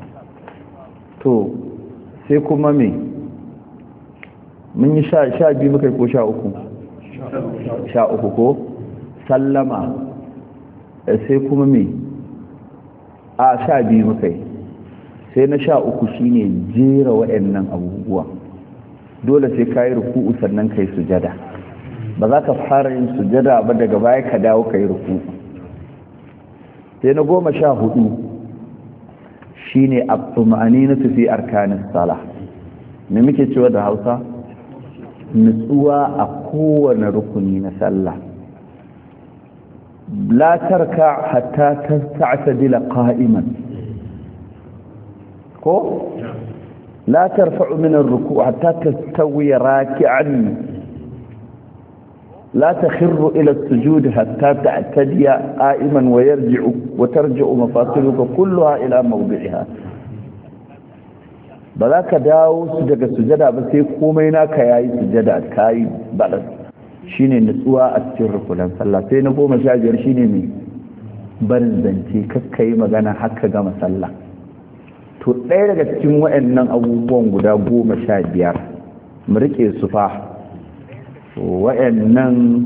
to sai kuma me mun yi sha sha biyu muka yi ko sha uku sha uku ko sallama. sai kuma me a sha biyu muka yi. sai na sha uku shine jera waɗannan abubuwa. dole sai ka yi ruku'u sannan ka yi sujada, ba za ka fara yin sujada ba daga baya ka dawo ka yi ruku'u. sai na goma sha hudu shi ne abtumani na tafi arkanin sala. me muke cewa da hausa? nutsuwa a kowane rukuni na sallah. la tarka hatta tasta'tadila qa'iman ko لا ترفع من الركوع حتى تستوي راكعا لا تخر إلى السجود حتى تعتدي قائما ويرجع وترجع مفاصلك كلها إلى موضعها. بذاك داو سجد السجدة بس يقومينا كياي سجدة كاي بلد شيني نسوا السر كلام صلى سينبو مشاجر شيني مي برزنتي ككي مغانا حكا غام صلى. to ɗaya daga cikin waɗannan abubuwan guda goma sha biyar mu riƙe su fa. waɗannan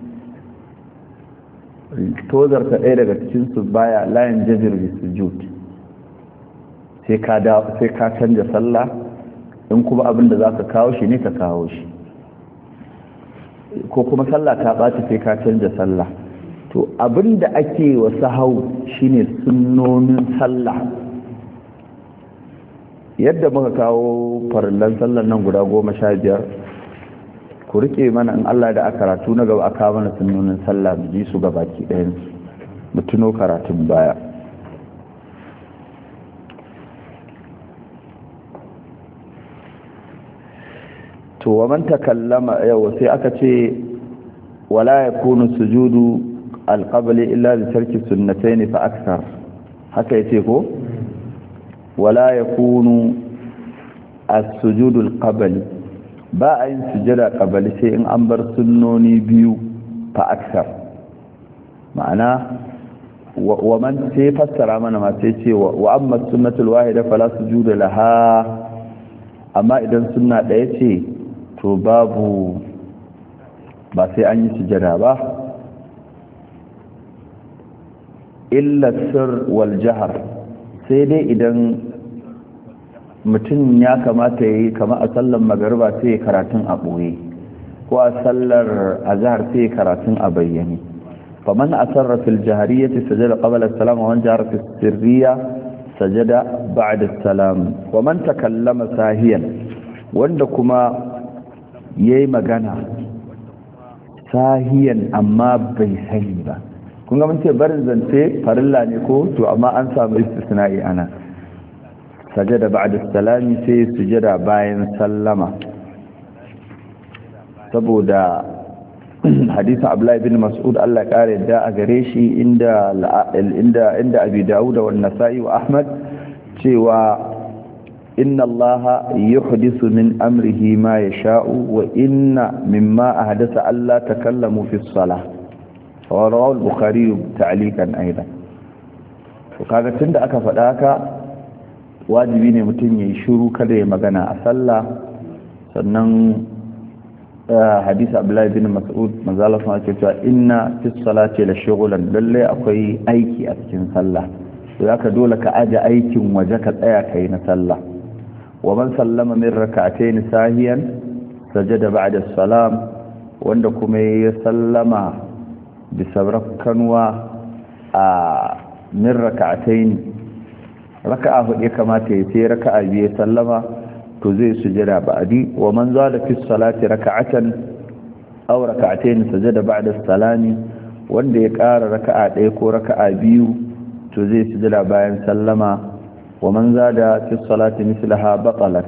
tozarta ɗaya daga cikin su baya layin jazir bi sujud, sai ka da sai ka canja sallah. in kuma abin da zaka kawo shi ne ka kawo shi, ko kuma sallah ta ɓaci sai ka canja sallah. to abin da ake wa sahau shine sunnonin sallah. yadda muka kawo farillan sallar nan guda goma sha biyar, ku rike mana in Allah da aka karatu na gaba aka mana sunnonin sallah mu ji su gabaki ɗayan mu tuno karatun baya. to wa man takallama yau sai aka ce wala yakunu sujudu alqabli illa bi tarki sunnatayn fa akthar haka yace ko wala yakunu as-sujudu alqabli ba a yin sujada qabli sai in an bar sunnoni biyu fa akthar ma'ana wa man sai fassara mana ma sai ce wa amma sunnatul wahida fala sujuda laha amma idan sunna daya ce to babu ba sai an yi sujada ba illa sir wal jahr sai dai idan mutum ya kamata yayi kamar a sallar magariba sai karatun a boye ko a sallar azhar sai karatun a bayyane faman asarra fil jahriyati sajada qabla as-salam wa man jahara fi sirriya sajada ba'da as-salam wa man takallama sahiyan wanda kuma yayi magana sahiyan amma bai sani ba kun ga mun ce barin zance farilla ne ko to amma an samu istisna'i ana sajada ba'da salami sai sujada bayan sallama saboda hadisin Abdullah ibn Mas'ud Allah ya kare da a gare shi inda inda inda Abi Dawud wa Nasa'i wa Ahmad cewa inna allaha yuhdisu min amrihi ma yasha'u wa inna mimma ahdatha alla takallamu fi as-salah wa rawahu al-bukhari ta'liqan aidan to kaga tunda aka faɗa haka wajibi ne mutum yayi shiru kada ya magana a sallah sannan hadisi Abdullah ibn Mas'ud manzala kuma ce cewa inna fi as-salati la shughlan lalle akwai aiki a cikin sallah to haka dole ka aje aikin waje ka tsaya kai na sallah ومن سلم من ركعتين ساهيا سجد بعد السلام wanda kuma ya sallama bisa rakkanwa a min rak'atayn raka'a hudu kamata ya sai raka'a biyu sallama to zai sujada ba'di wa man zada fi salati rak'atan aw rak'atayn sajada ba'da salami wanda ya ƙara raka'a ɗaya ko raka'a biyu to zai sujada bayan sallama ومن زاد في الصلاة مثلها بطلت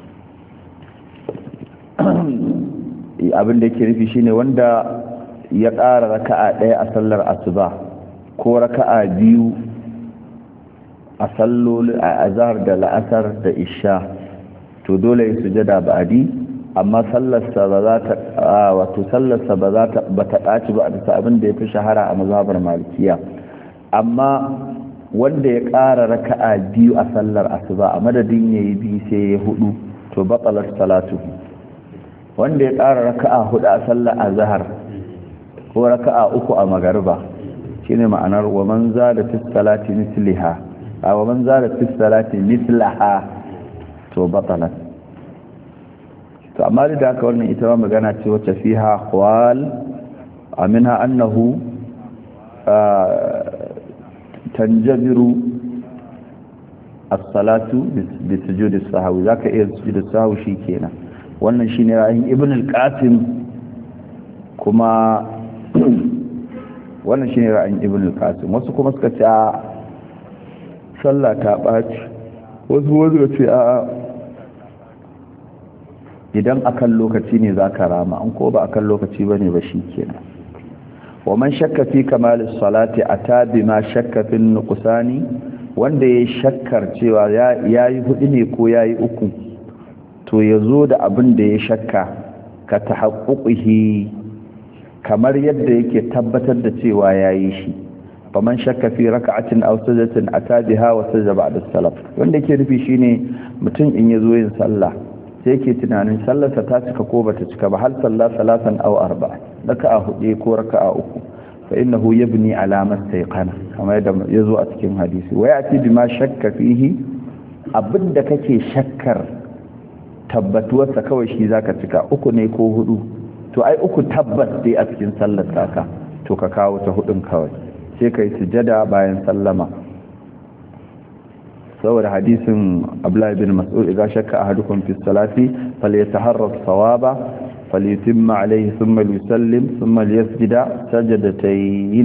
abin da yake nufi shine wanda ya ƙara raka'a ɗaya a sallar asuba ko raka'a biyu a salloli a azhar da la'asar da isha to dole ya sujada ba'di amma sallarsa ba za ta wato sallarsa ba za ta ba ta dace ba a bisa abin da yafi shahara a mazhabar malikiya amma wanda ya ƙara raka'a biyu a sallar asuba a madadin yayi biyu sai ya hudu to batalat salatu wanda ya ƙara raka'a hudu a sallar azhar ko raka'a uku a magariba shine ma'anar wa man zada fi salati misliha a wa man zada fi salati mislaha to batalat to amma da haka wannan ita ma magana ce wacce fiha qawal aminha annahu tanjabiru as-salatu bi sujudi as-sahwi zaka iya sujudi as-sahwi shikenan wannan shine ra'ayin ibn al-qasim kuma wannan shine ra'ayin ibn al-qasim wasu kuma suka ce a sallah ta baci wasu wasu suka ce a idan akan lokaci ne zaka rama an ko ba akan lokaci bane ba shikenan ومن شك في كمال الصلاة أتى بما شك في النقصان wanda ya shakkar cewa yayi hudu ne ko yayi uku to yazo da abin da ya shakka ka tahaqquqihi kamar yadda yake tabbatar da cewa yayi shi faman shakka fi rak'atin aw sajdatin ata biha wa sajda ba'da as-salam wanda yake nufi shine mutum in yazo yin sallah sai yake tunanin sallarsa ta cika ko bata cika ba hal sallah salatan aw arba'a raka'a hudu ko raka'a uku fa innahu yabni ala ma sayqana kamar yadda yazo a cikin hadisi wa yati bima shakka fihi abinda kake shakkar tabbatuwarsa kawai shi zaka cika uku ne ko hudu to ai uku tabbas dai a cikin sallar taka to ka kawo ta hudun kawai sai kai sujada bayan sallama saboda hadisin Abdullah ibn Mas'ud idza shakka ahadukum fi salati falyataharra as-sawaba فليتم عليه ثم ليسلم ثم ليسجد سجدتين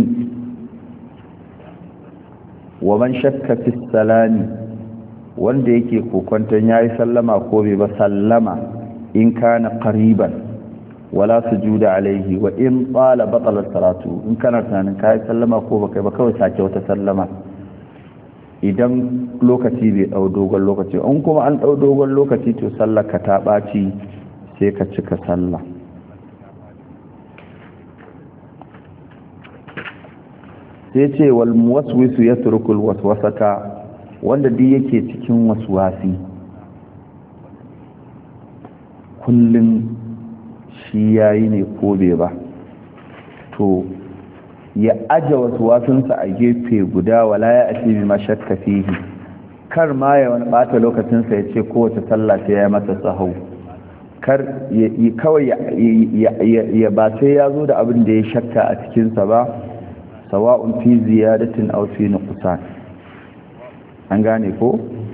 ومن شك في السلام wanda yake kokonton yayi sallama ko bai ba sallama in kana qariban wala sujuda alaihi wa in qala batala salatu in kana tunanin kai sallama ko baka ba kawai sake wata sallama idan lokaci bai dau dogon lokaci in kuma an dau dogon lokaci to sallar ka ta baci sai ka cika sallah sai ce wal muwaswisu yatruku al waswasata wanda duk yake cikin waswasi kullun shi yayi ne ko bai ba to ya aje waswasinsa a gefe guda wala ya ati bi mashakka fihi kar ma ya wani bata lokacin sa yace kowace sallah sai ya mata sahau kar kawai ya ba sai ya zo da abin da ya shakka a cikin sa ba sawa'un fi ziyadatin aw fi nuqsan an gane ko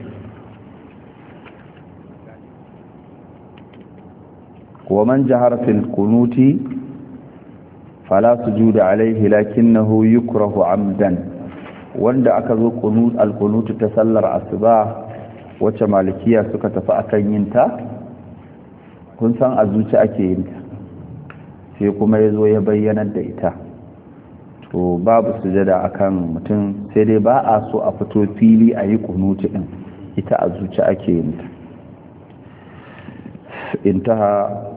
wa man jahara fil qunuti fala sujuda alayhi lakinnahu yukrahu amdan wanda aka zo qunut al qunut ta sallar asuba wacce malikiya suka tafi akan yin ta kun san azuci ake yin ta sai kuma yazo ya bayyana da ita to babu sujada akan mutum sai dai ba a so a fito fili a yi kunuti din ita a zuci ake yin ta intaha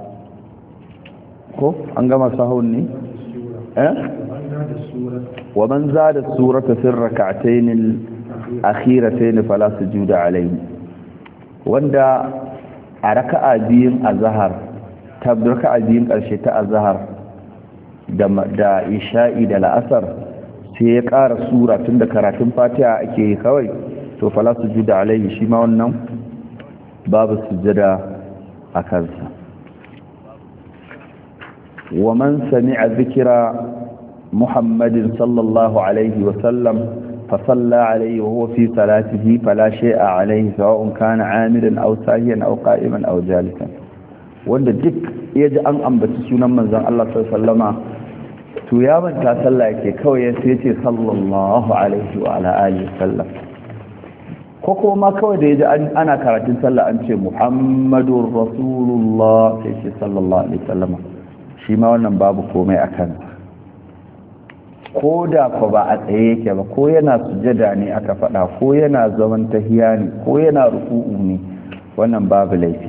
ko an gama sahun ne eh wa man zada surata fi rak'atayn al-akhiratayn fala sujuda alayhi wanda a raka'a biyun azhar ta raka'a biyun karshe ta azhar da da isha'i da la'asar sai ya ƙara sura tun da karatun fatiha ake yi kawai to fala sujuda alaihi shi ma wannan babu sujada a kansa wa man sami'a dhikra muhammadin sallallahu alaihi wa sallam fa salla alaihi wa huwa fi salatihi fala shay'a alaihi sawa'un kana 'amidan aw sahiyan aw qa'iman aw jalisan wanda duk yaji an ambaci sunan manzon Allah sallallahu alaihi wasallama to ya manta sallah yake kawai sai ya ce sallallahu alaihi wa ala alihi sallam ko kuma kawai da yaji ana karatun sallah an ce muhammadur rasulullah sai ce sallallahu alaihi wasallam shi ma wannan babu komai akan ko da ko ba a tsaye yake ba ko yana sujada ne aka faɗa ko yana zaman tahiya ne ko yana ruku'u ne wannan babu laifi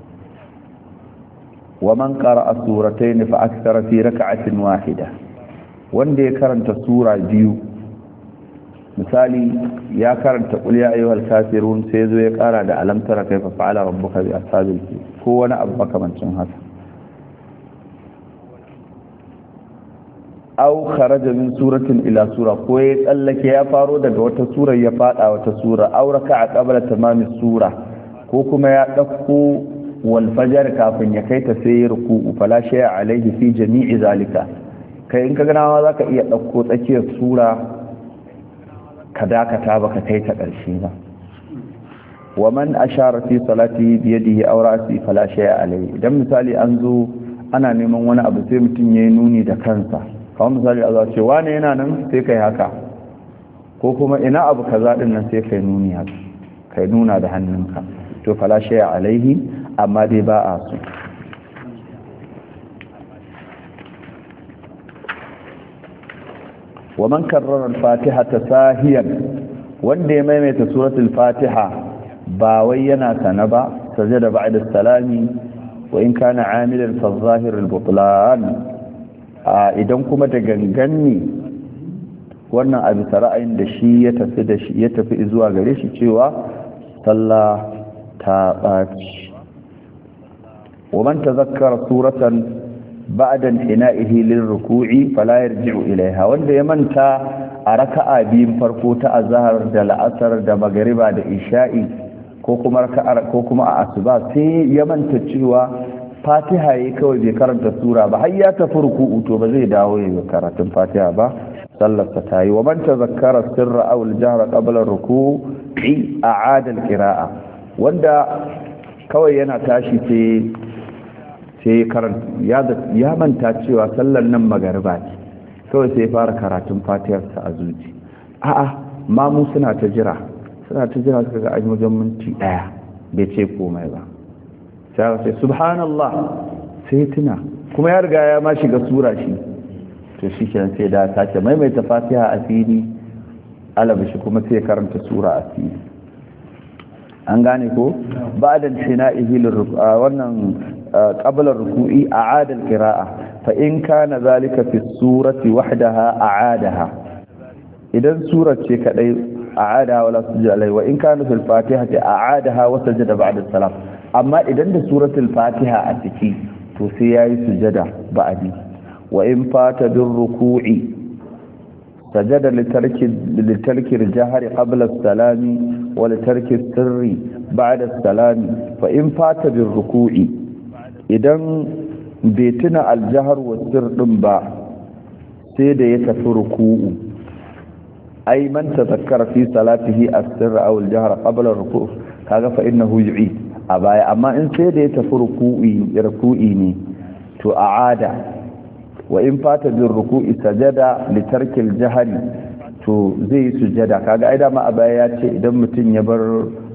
ومن قرأ سورتين فأكثر في ركعة واحدة wanda ya karanta sura biyu misali ya karanta qul ya ayyuhal kafirun sai zo ya kara da alam tara kayfa fa'ala rabbuka bi ashabil fil ko wani abu makamancin haka aw kharaja min suratin ila sura ko ya tsallake ya faro daga wata sura ya fada wata sura aw raka'a qabla tamami sura ko kuma ya dauko والفجر kafin ya kai ta sai ruku'u fala shay'a alaihi fi jami'i zalika kai in ka ga nawa zaka iya dauko tsakiyar sura ka dakata baka kai ta karshe ba wa man ashara fi salati bi yadihi aw ra'si fala shay'a alaihi idan misali an zo ana neman wani abu sai mutun yayi nuni da kansa kamar misali a ce wani yana nan sai kai haka ko kuma ina abu kaza din nan sai kai nuni haka kai nuna da hannunka to fala shay'a alaihi amma dai ba a su wa man karrara al-fatiha sahiyan wanda ya maimaita suratul fatiha ba wai yana sana ba sajada ba'da salami wa in kana amilan fa zahir al-butlan idan kuma da gangan ne wannan abu ra'ayin da shi ya tafi da shi ya tafi zuwa gare shi cewa sallah ta baci ومن تذكر سورة بعد انحنائه للركوع فلا يرجع إليها wanda ya manta a raka'a biyun farko ta azhar da la'asar da magriba da isha'i ko kuma raka'a ko kuma a asuba sai ya manta cewa fatiha yayi kawai bai karanta sura ba har ya tafi ruku'u to ba zai dawo ya karatun fatiha ba sallar ta tayi wa man tazakkara sirra aw al-jahra qabla ar-ruku'i a'ada al-qira'a wanda kawai yana tashi sai sai karanta ya manta cewa sallar nan magariba ce kawai sai fara karatun fatiyarsa a zuci a'a mamu suna ta jira suna ta jira suka ga an wajen minti daya bai ce komai ba sai sai subhanallah sai tuna kuma ya riga ya ma shiga sura shi to shi kenan sai da sake maimaita fatiha a fili alabashi kuma sai karanta sura a fili an gane ko ba'da shina'ihi lirru'a wannan qabla ruku'i a'ada al-qira'a fa in kana zalika fi surati wahdaha a'adaha idan surar ce kadai a'adaha wala sujada alai wa in kana fil fatihati a'adaha wa sajada ba'da salam amma idan da suratul fatiha a ciki to sai yayi sujada ba'di wa in fata bir ruku'i sajada litarki litarki al-jahri qabla as-salami wa litarki as-sirri ba'da as-salami fa in fata bir ruku'i idan bai tuna al-jahr wa sirr din ba sai da ya tafi ruku'u ai man tazakkara fi salatihi as-sirr aw al-jahr qabla ar-ruku' kaga fa innahu yu'id a baya amma in sai da ya tafi ruku'i ruku'i ne to a'ada wa in fata bin ruku'i sajada li tarkil jahri to zai sujada kaga ai dama a baya ya ce idan mutum ya bar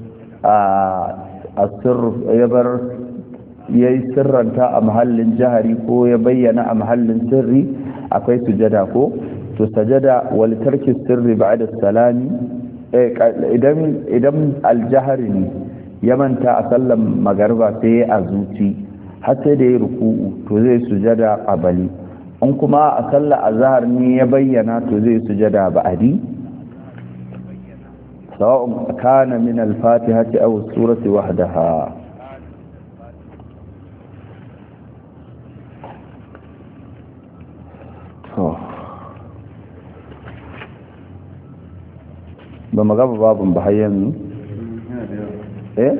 asir ya bar yayi sirranta a mahallin jahari ko ya bayyana a mahallin sirri akwai sujada ko to sajada wa li tarki sirri ba'da salami idan idan al-jahri ne ya manta a sallan magariba sai a zuci har sai da ya ruku'u to zai sujada qabali in kuma a sallar azhar ne ya bayyana to zai sujada ba'di sawa'un kana min al-fatihati aw surati wahdaha to ba magaba babun bahayyan eh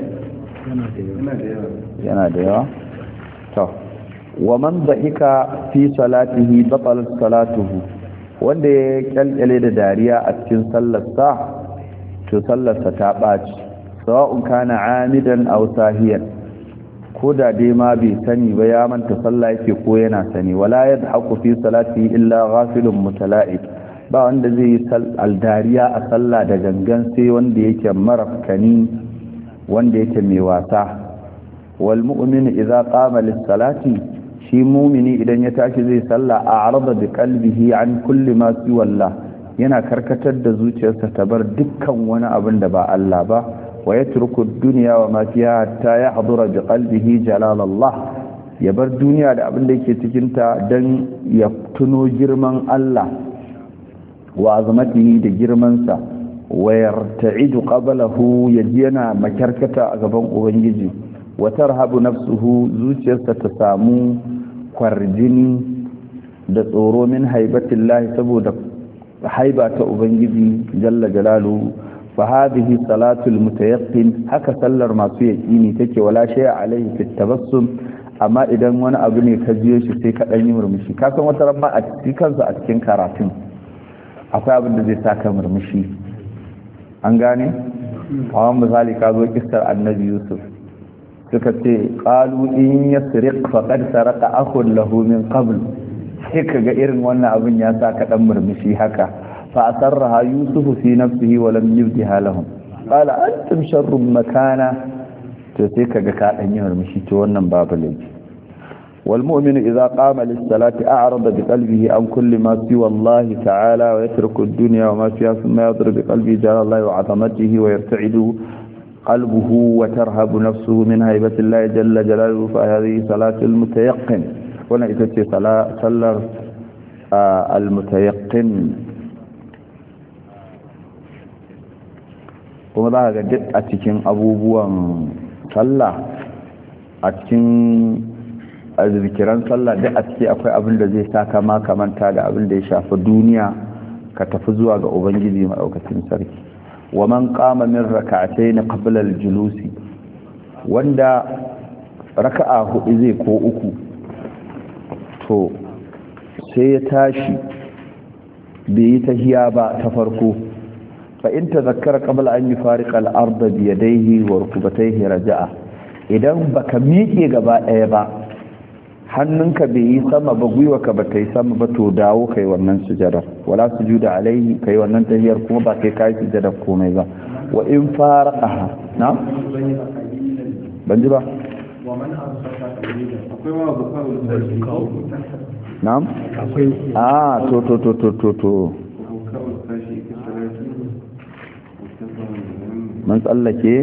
yana da yawa to wa man dhahika fi salatihi batalat salatuhu wanda ya kyalkyale da dariya a cikin sallarsa to sallarsa ta baci sawa'un kana amidan aw sahiyan ko da dai ma bai sani ba ya manta sallah yake ko yana sani wala yadhaku fi salatihi illa ghafilun mutala'ib ba wanda zai yi aldariya a sallah da gangan sai wanda yake marafkani wanda yake mai wasa wal mu'minu idza qama lis salati shi mu'mini idan ya tashi zai sallah a'rada bi qalbihi an kulli ma siwallah yana karkatar da zuciyarsa ta bar dukkan wani abin da ba Allah ba wa yatruku ad-dunya wa ma fiha hatta yahdura bi qalbihi jalalallah ya bar duniya da abin da yake cikin ta dan ya tuno girman Allah wa azamatihi da girman sa wa yarta'idu qablahu yana makarkata a gaban ubangiji wa tarhabu nafsuhu zuciyarsa ta samu kwarjini da tsoro min haibatillahi saboda haiba ta ubangiji jalla jalaluhu fa hadhihi salatul mutayaqqin haka sallar masu yaqini take wala shay'a alaihi fit tabassum amma idan wani abu ne ka jiyo shi sai ka dan yi murmushi ka san wata ran ma a cikin kansa a cikin karatun akwai abin da zai saka murmushi an gane kawan misali ka zo kissar annabi yusuf suka ce qalu in yasriq faqad saraka akhun lahu min qabl sai kaga irin wannan abin ya saka dan murmushi haka fa asarraha yusuf fi nafsihi wa lam yubdiha lahum qala antum sharrun makana to sai kaga ka dan yi murmushi to wannan babu laifi wal mu'minu idza qama lis salati a'rada bi qalbihi an kulli ma siwa Allah ta'ala wa yatruku ad-dunya wa ma fiha thumma yadru bi qalbihi jalla Allah wa 'azamatihi wa yarta'idu قلبه وترهب نفسه من هيبة الله جل جلاله فهذه صلاة المتيقن وانا اتتي صلاة صلى المتيقن kuma za ka ga a cikin abubuwan sallah a cikin zikiran sallah duk a ciki akwai abin da zai saka ma kamanta da abin da ya shafi duniya ka tafi zuwa ga ubangiji maɗaukacin sarki wa man qama min rak'atayn qabla al-julus wanda raka'a hudu zai ko uku to sai ya tashi bai yi tahiya ba ta farko fa in tazakkara qabla an yufariqa al-ard bi yadayhi wa rukbatayhi raja'a idan baka miƙe gaba ɗaya ba hannunka bai yi sama ba gwiwaka ba ta yi sama ba to dawo kai wannan sujadar wala sujuda alaihi kai wannan tahiyar kuma ba kai kai sujadar komai ba wa in faraqaha na ban ji ba akwai ma bukawul kashi na'am ah to to to to to to bukawul kashi fi salati man tsallake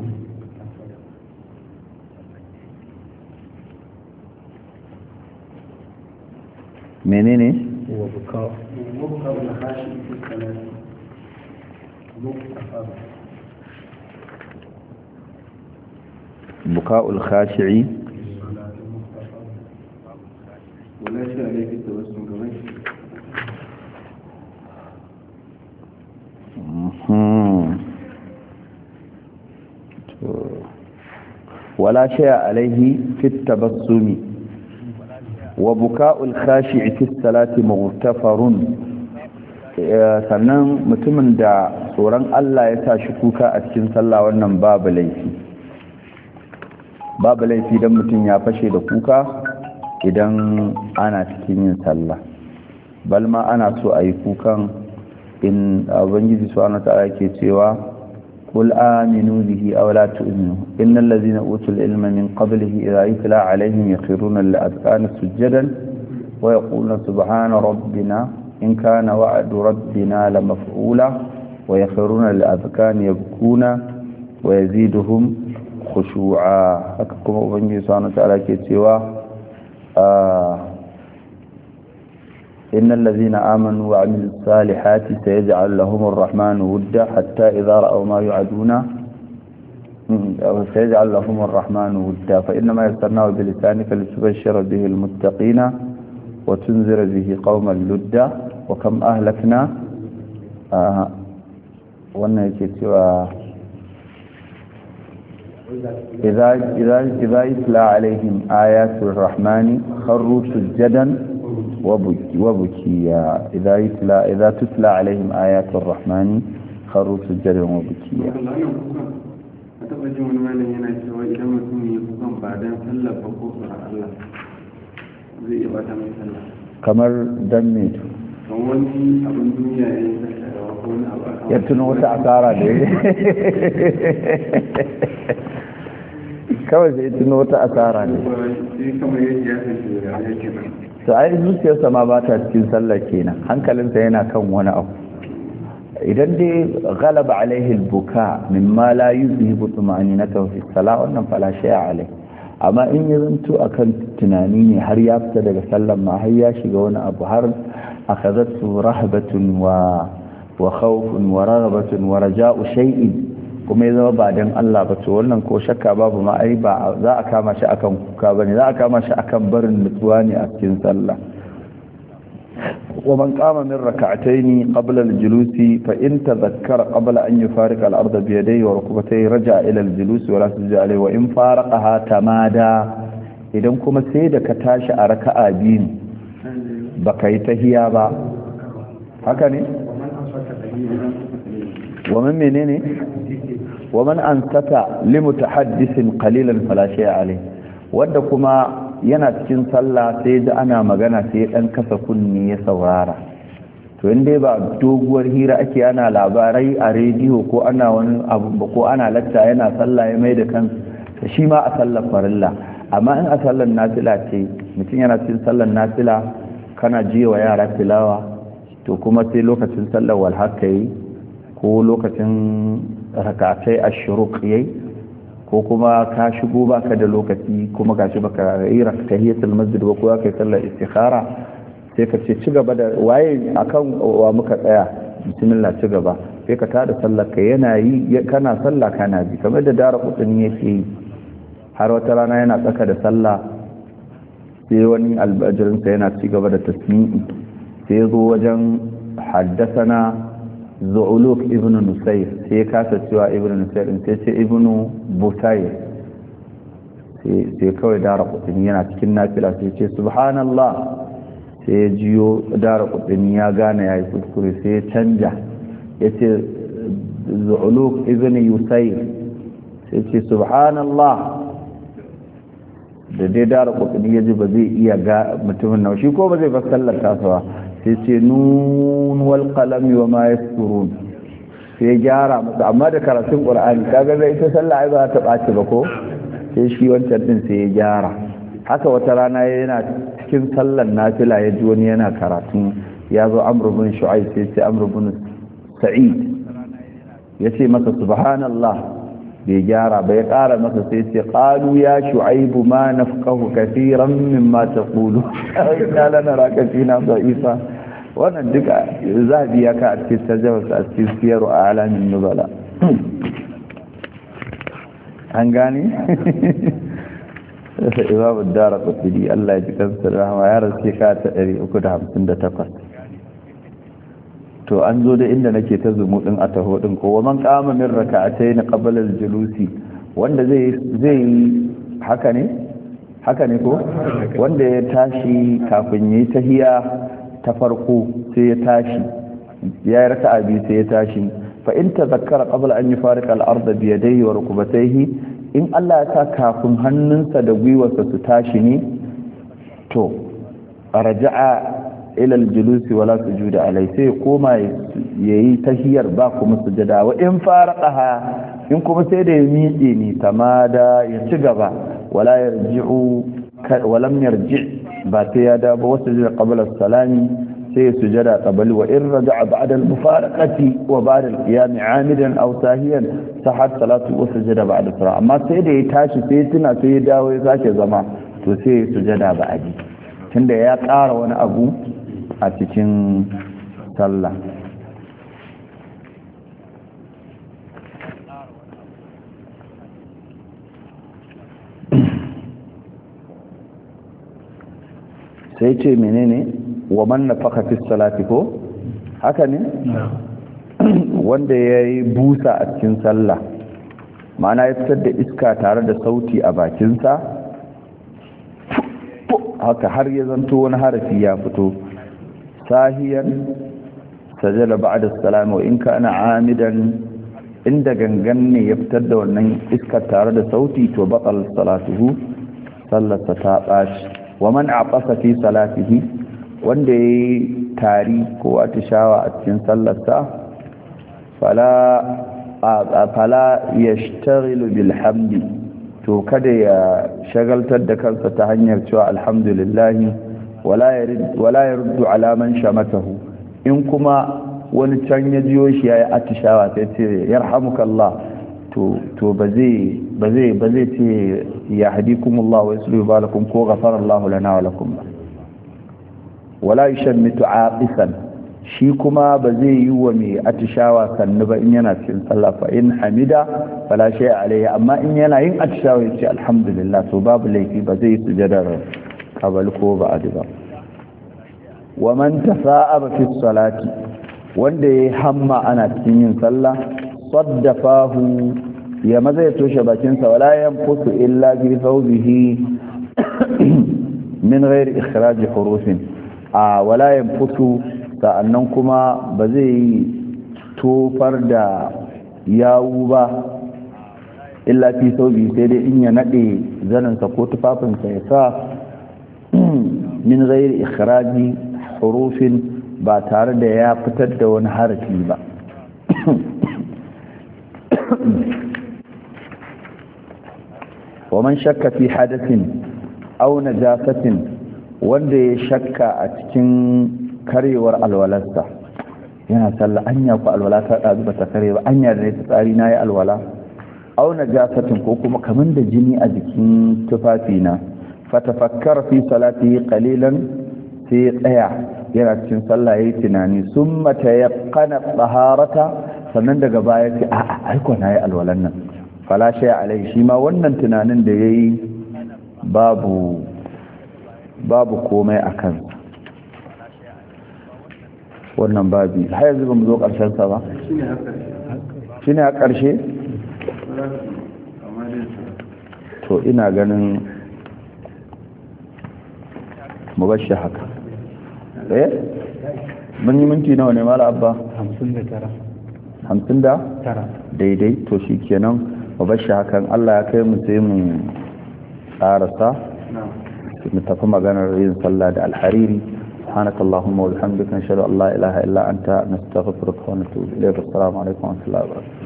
menene wa bukawul kashi fi salati بكاء الخاشع ولا شيء عليه في التوسم كمان ولا شيء عليه في التبسم وبكاء الخاشع في الصلاة مغتفر sannan mutumin da tsoron Allah ya sa shi kuka a cikin sallah wannan babu laifi babu laifi don mutum ya fashe da kuka idan ana cikin yin sallah balma ana so a yi kukan in ubangiji subhanahu wa ta'ala ke cewa qul aminu bihi aw la tu'minu innal ladzina utul ilma min qablihi idha yutla alaihim yakhruna lil azqani sujadan wa yaquluna subhana rabbina in kana wa'du rabbina lamaf'ula wa yakhruna lil azqani yabkuna wa yaziduhum khushu'a haka kuma ubangiji subhanahu wa ta'ala ke cewa innal ladhina amanu wa 'amilus salihati sayaj'al lahumur rahmanu wudda hatta idha ra'aw ma yu'aduna sayaj'al lahumur rahmanu wudda fa inna ma yassarnahu bi lisanika litubashshira bihi almuttaqina wa tunzira bihi qauman ludda wa kam ahlakna wannan yake cewa إذا إذا إذا يتلى عليهم آيات الرحمن خروا سجدا وبكيا إذا يتلى إذا تتلى عليهم آيات الرحمن خروا سجدا وبكيا. أتبقى من مالي هنا سوى إذا ما كنت يقوم بعدين سلة فوق الله زي بعد ما يسلى. كمر دميت. كوني أبن دنيا ya tuno wata asara da ya kawai sai tuno wata asara ne to ai zuciyarsa ma ba ta cikin sallar kenan hankalinsa yana kan wani abu idan dai galaba alaihi albuka mimma la yuzhibu tuma'aninatahu fi salat wannan fala shay'a alai amma in ya zanto akan tunani ne har ya fita daga sallar ma har ya shiga wani abu har akhadhatu rahbatun wa wa khawfun wa raghabatun wa raja'u shay'in kuma ya zama ba dan Allah ba to wannan ko shakka babu ma ai ba za a kama shi akan kuka bane za a kama shi akan barin nutsuwa ne a cikin sallah wa man qama min rak'atayn qabla al-julusi fa in tadhakkara qabla an yufariqa al-ardha bi yadayhi wa rukbatayhi raja'a ila al-julusi wa la sujada alayhi wa in faraqaha tamada idan kuma sai da ka tashi a raka'a biyu baka yi tahiya ba haka ne ومن منين ومن أنست لمتحدث قليلا فلا شيء عليه wanda kuma yana cikin sallah sai da ana magana sai dan kasa kunni ya saurara to inda ba doguwar hira ake ana labarai a rediyo ko ana wani abu ko ana lacca yana sallah ya mai da kan shi ma a sallar farilla amma in a sallar nafila ce mutum yana cikin sallar nafila kana jiwa yara tilawa to kuma sai lokacin sallar walhaka yi ko lokacin rakatai ashruq yayi ko kuma ka shigo baka da lokaci kuma gashi baka yi tahiyatul masjid ba ko kai sallar istikhara sai ka ce ci gaba da waye akan wa muka tsaya bismillah ci gaba sai ka tada sallar ka yana yi kana sallah kana ji kamar da dara kutuni yake yi har wata rana yana tsaka da sallah sai wani albajirin sa yana ci gaba da tasmi'i sai zo wajen haddasana zu'uluk ibn nusayr sai ya kasa cewa ibn nusayr sai ce ibn busayr sai kawai dara kutuni yana cikin nafila sai ce subhanallah sai ya jiyo dara kutuni ya gane ya yi kuskure sai ya canja ya ce zu'uluk ibn yusayr sai ce subhanallah da dai dara kutuni ya ji ba zai iya ga mutumin nan shi ko ba zai ba sallar tasawa sai ce nun wal qalami wa ma yasturun sai gyara musu amma da karatun qur'ani kaga zai ita sallah ai ba ta bace ba ko sai shi wancan din sai ya gyara. Haka wata rana yana cikin sallan nafila ya ji wani yana karatu, ya zo Amr bin Shu'aib sai ce Amr bin Sa'id ya ce masa subhanallah, bai gyara ba, ya ƙara masa sai ce qalu ya Shu'aib ma nafqahu kathiran mimma taqulu inna lanaraka fina da'ifa. Wannan duka zabi ya ka a cikin tarjuma a cikin siyar alamin nubala. An gane Imam ad-Darqutni Allah ya ji kansa rahama ya rasu ka ta ɗari uku da hamsin da takwas. To an zo da inda nake ta zumuɗin a taho ɗin ko man kama min raka'atayn qabla al-julusi, wanda zai zai haka ne haka ne ko wanda ya tashi kafin yayi tahiya ta farko sai ya tashi ya yi raka'a biyu sai ya tashi fa in tazakkara qabla an yufariqa al-ard bi yadayhi wa rukbatayhi, in Allah ya sa kafin hannunsa da gwiwarsa su tashi ne to raja'a ila al-julus wala sujuda alai, sai koma yayi tahiyar ba kuma sujada. Wa in faraqaha, in kuma sai da ya miƙe ni tamada ya ci gaba, wala yarji'u walam yarji' ba sai ya dawo wasu sujada qabla as-salami, sai sujada qabli. Wa in raja'a ba'da al-mufaraqati wa ba'da al-qiyam 'amidan aw sahiyan sahat salatu wa sujada ba'da as-salam. Amma sai da ya tashi sai tuna sai ya dawo ya sake zama, to sai sujada ba'di, tunda ya ƙara wani abu a cikin sallah. sai ce menene wa man nafaka fi salati ko haka ne wanda yayi busa a cikin sallah, ma'ana ya fitar da iska tare da sauti a bakinsa haka har ya zanto wani harafi ya fito, sahiyan sajala ba'da salam. Wa in kana amidan, inda gangan ne ya fitar da wannan iskar tare da sauti, to batal salatuhu, sallarsa ta baci. Wa man aqasa fi salatihi, wanda yayi tari ko atishawa a cikin sallarsa, fala fala yashtaghilu bil hamdi, to kada ya shagaltar da kansa ta hanyar cewa alhamdulillah, wala yarid wala yaruddu ala man shamatahu. In kuma wani can ya jiyo shi yayi atishawa sai ce yarhamukallah, to to ba zai ba zai ba zai ce yahdikumullah wa yuslihu balakum ko ghafarallahu lana wa lakum. Wala yushammitu aqisan, shi kuma ba zai yi wa mai atishawa sannu ba in yana cikin sallah. Fa in hamida fala shay'a alayhi, amma in yana yin atishawa yace alhamdulillah, to babu laifi, ba zai sujadar qabl ko ba'd ba. Wa man tasa'aba fi salati, wanda yayi hamma ana cikin yin sallah, saddafahu, ya maza ya toshe bakinsa, wala yanfusu illa fi thawbihi min ghairi ikhraj hurufin, a wala yanfusu, sa'annan kuma ba zai tofar da yawu ba illa fi thawbihi, sai dai in ya nade zanansa ko tufafinsa ya sa min ghairi ikhraj hurufin, ba tare da ya fitar da wani harafi ba. wa man shakka fi hadathin aw najasatin, wanda ya shakka a cikin karewar alwalarsa, yana sallah anya ko alwala ta dazu ba ta kare ba, anya da ne tsari na yi alwala, aw najasatin ko kuma kaman da jini a jikin tufafina, fatafakkara fi salatihi qalilan, sai tsaya yana cikin sallah yayi tunani, summa tayaqqana taharata, sannan daga baya ce a'a aiko na yi alwalan nan, fala shay alai, shi ma wannan tunanin da yayi babu babu komai akan wannan babi. har yanzu ba mu zo karshen sa ba, shine a karshe. to ina ganin mu bar shi haka. eh mun yi minti nawa ne mala abba? hamsin da tara. hamsin da tara daidai. to shikenan mu bar shi hakan, Allah ya kai mu sai mu tsarasa mu tafi maganar yin sallah da alhariri. subhanakallahumma wa bihamdika nashhadu an la ilaha illa anta nastaghfiruka wa natubu ilayk. assalamu alaikum wa rahmatullahi wa barakatuh.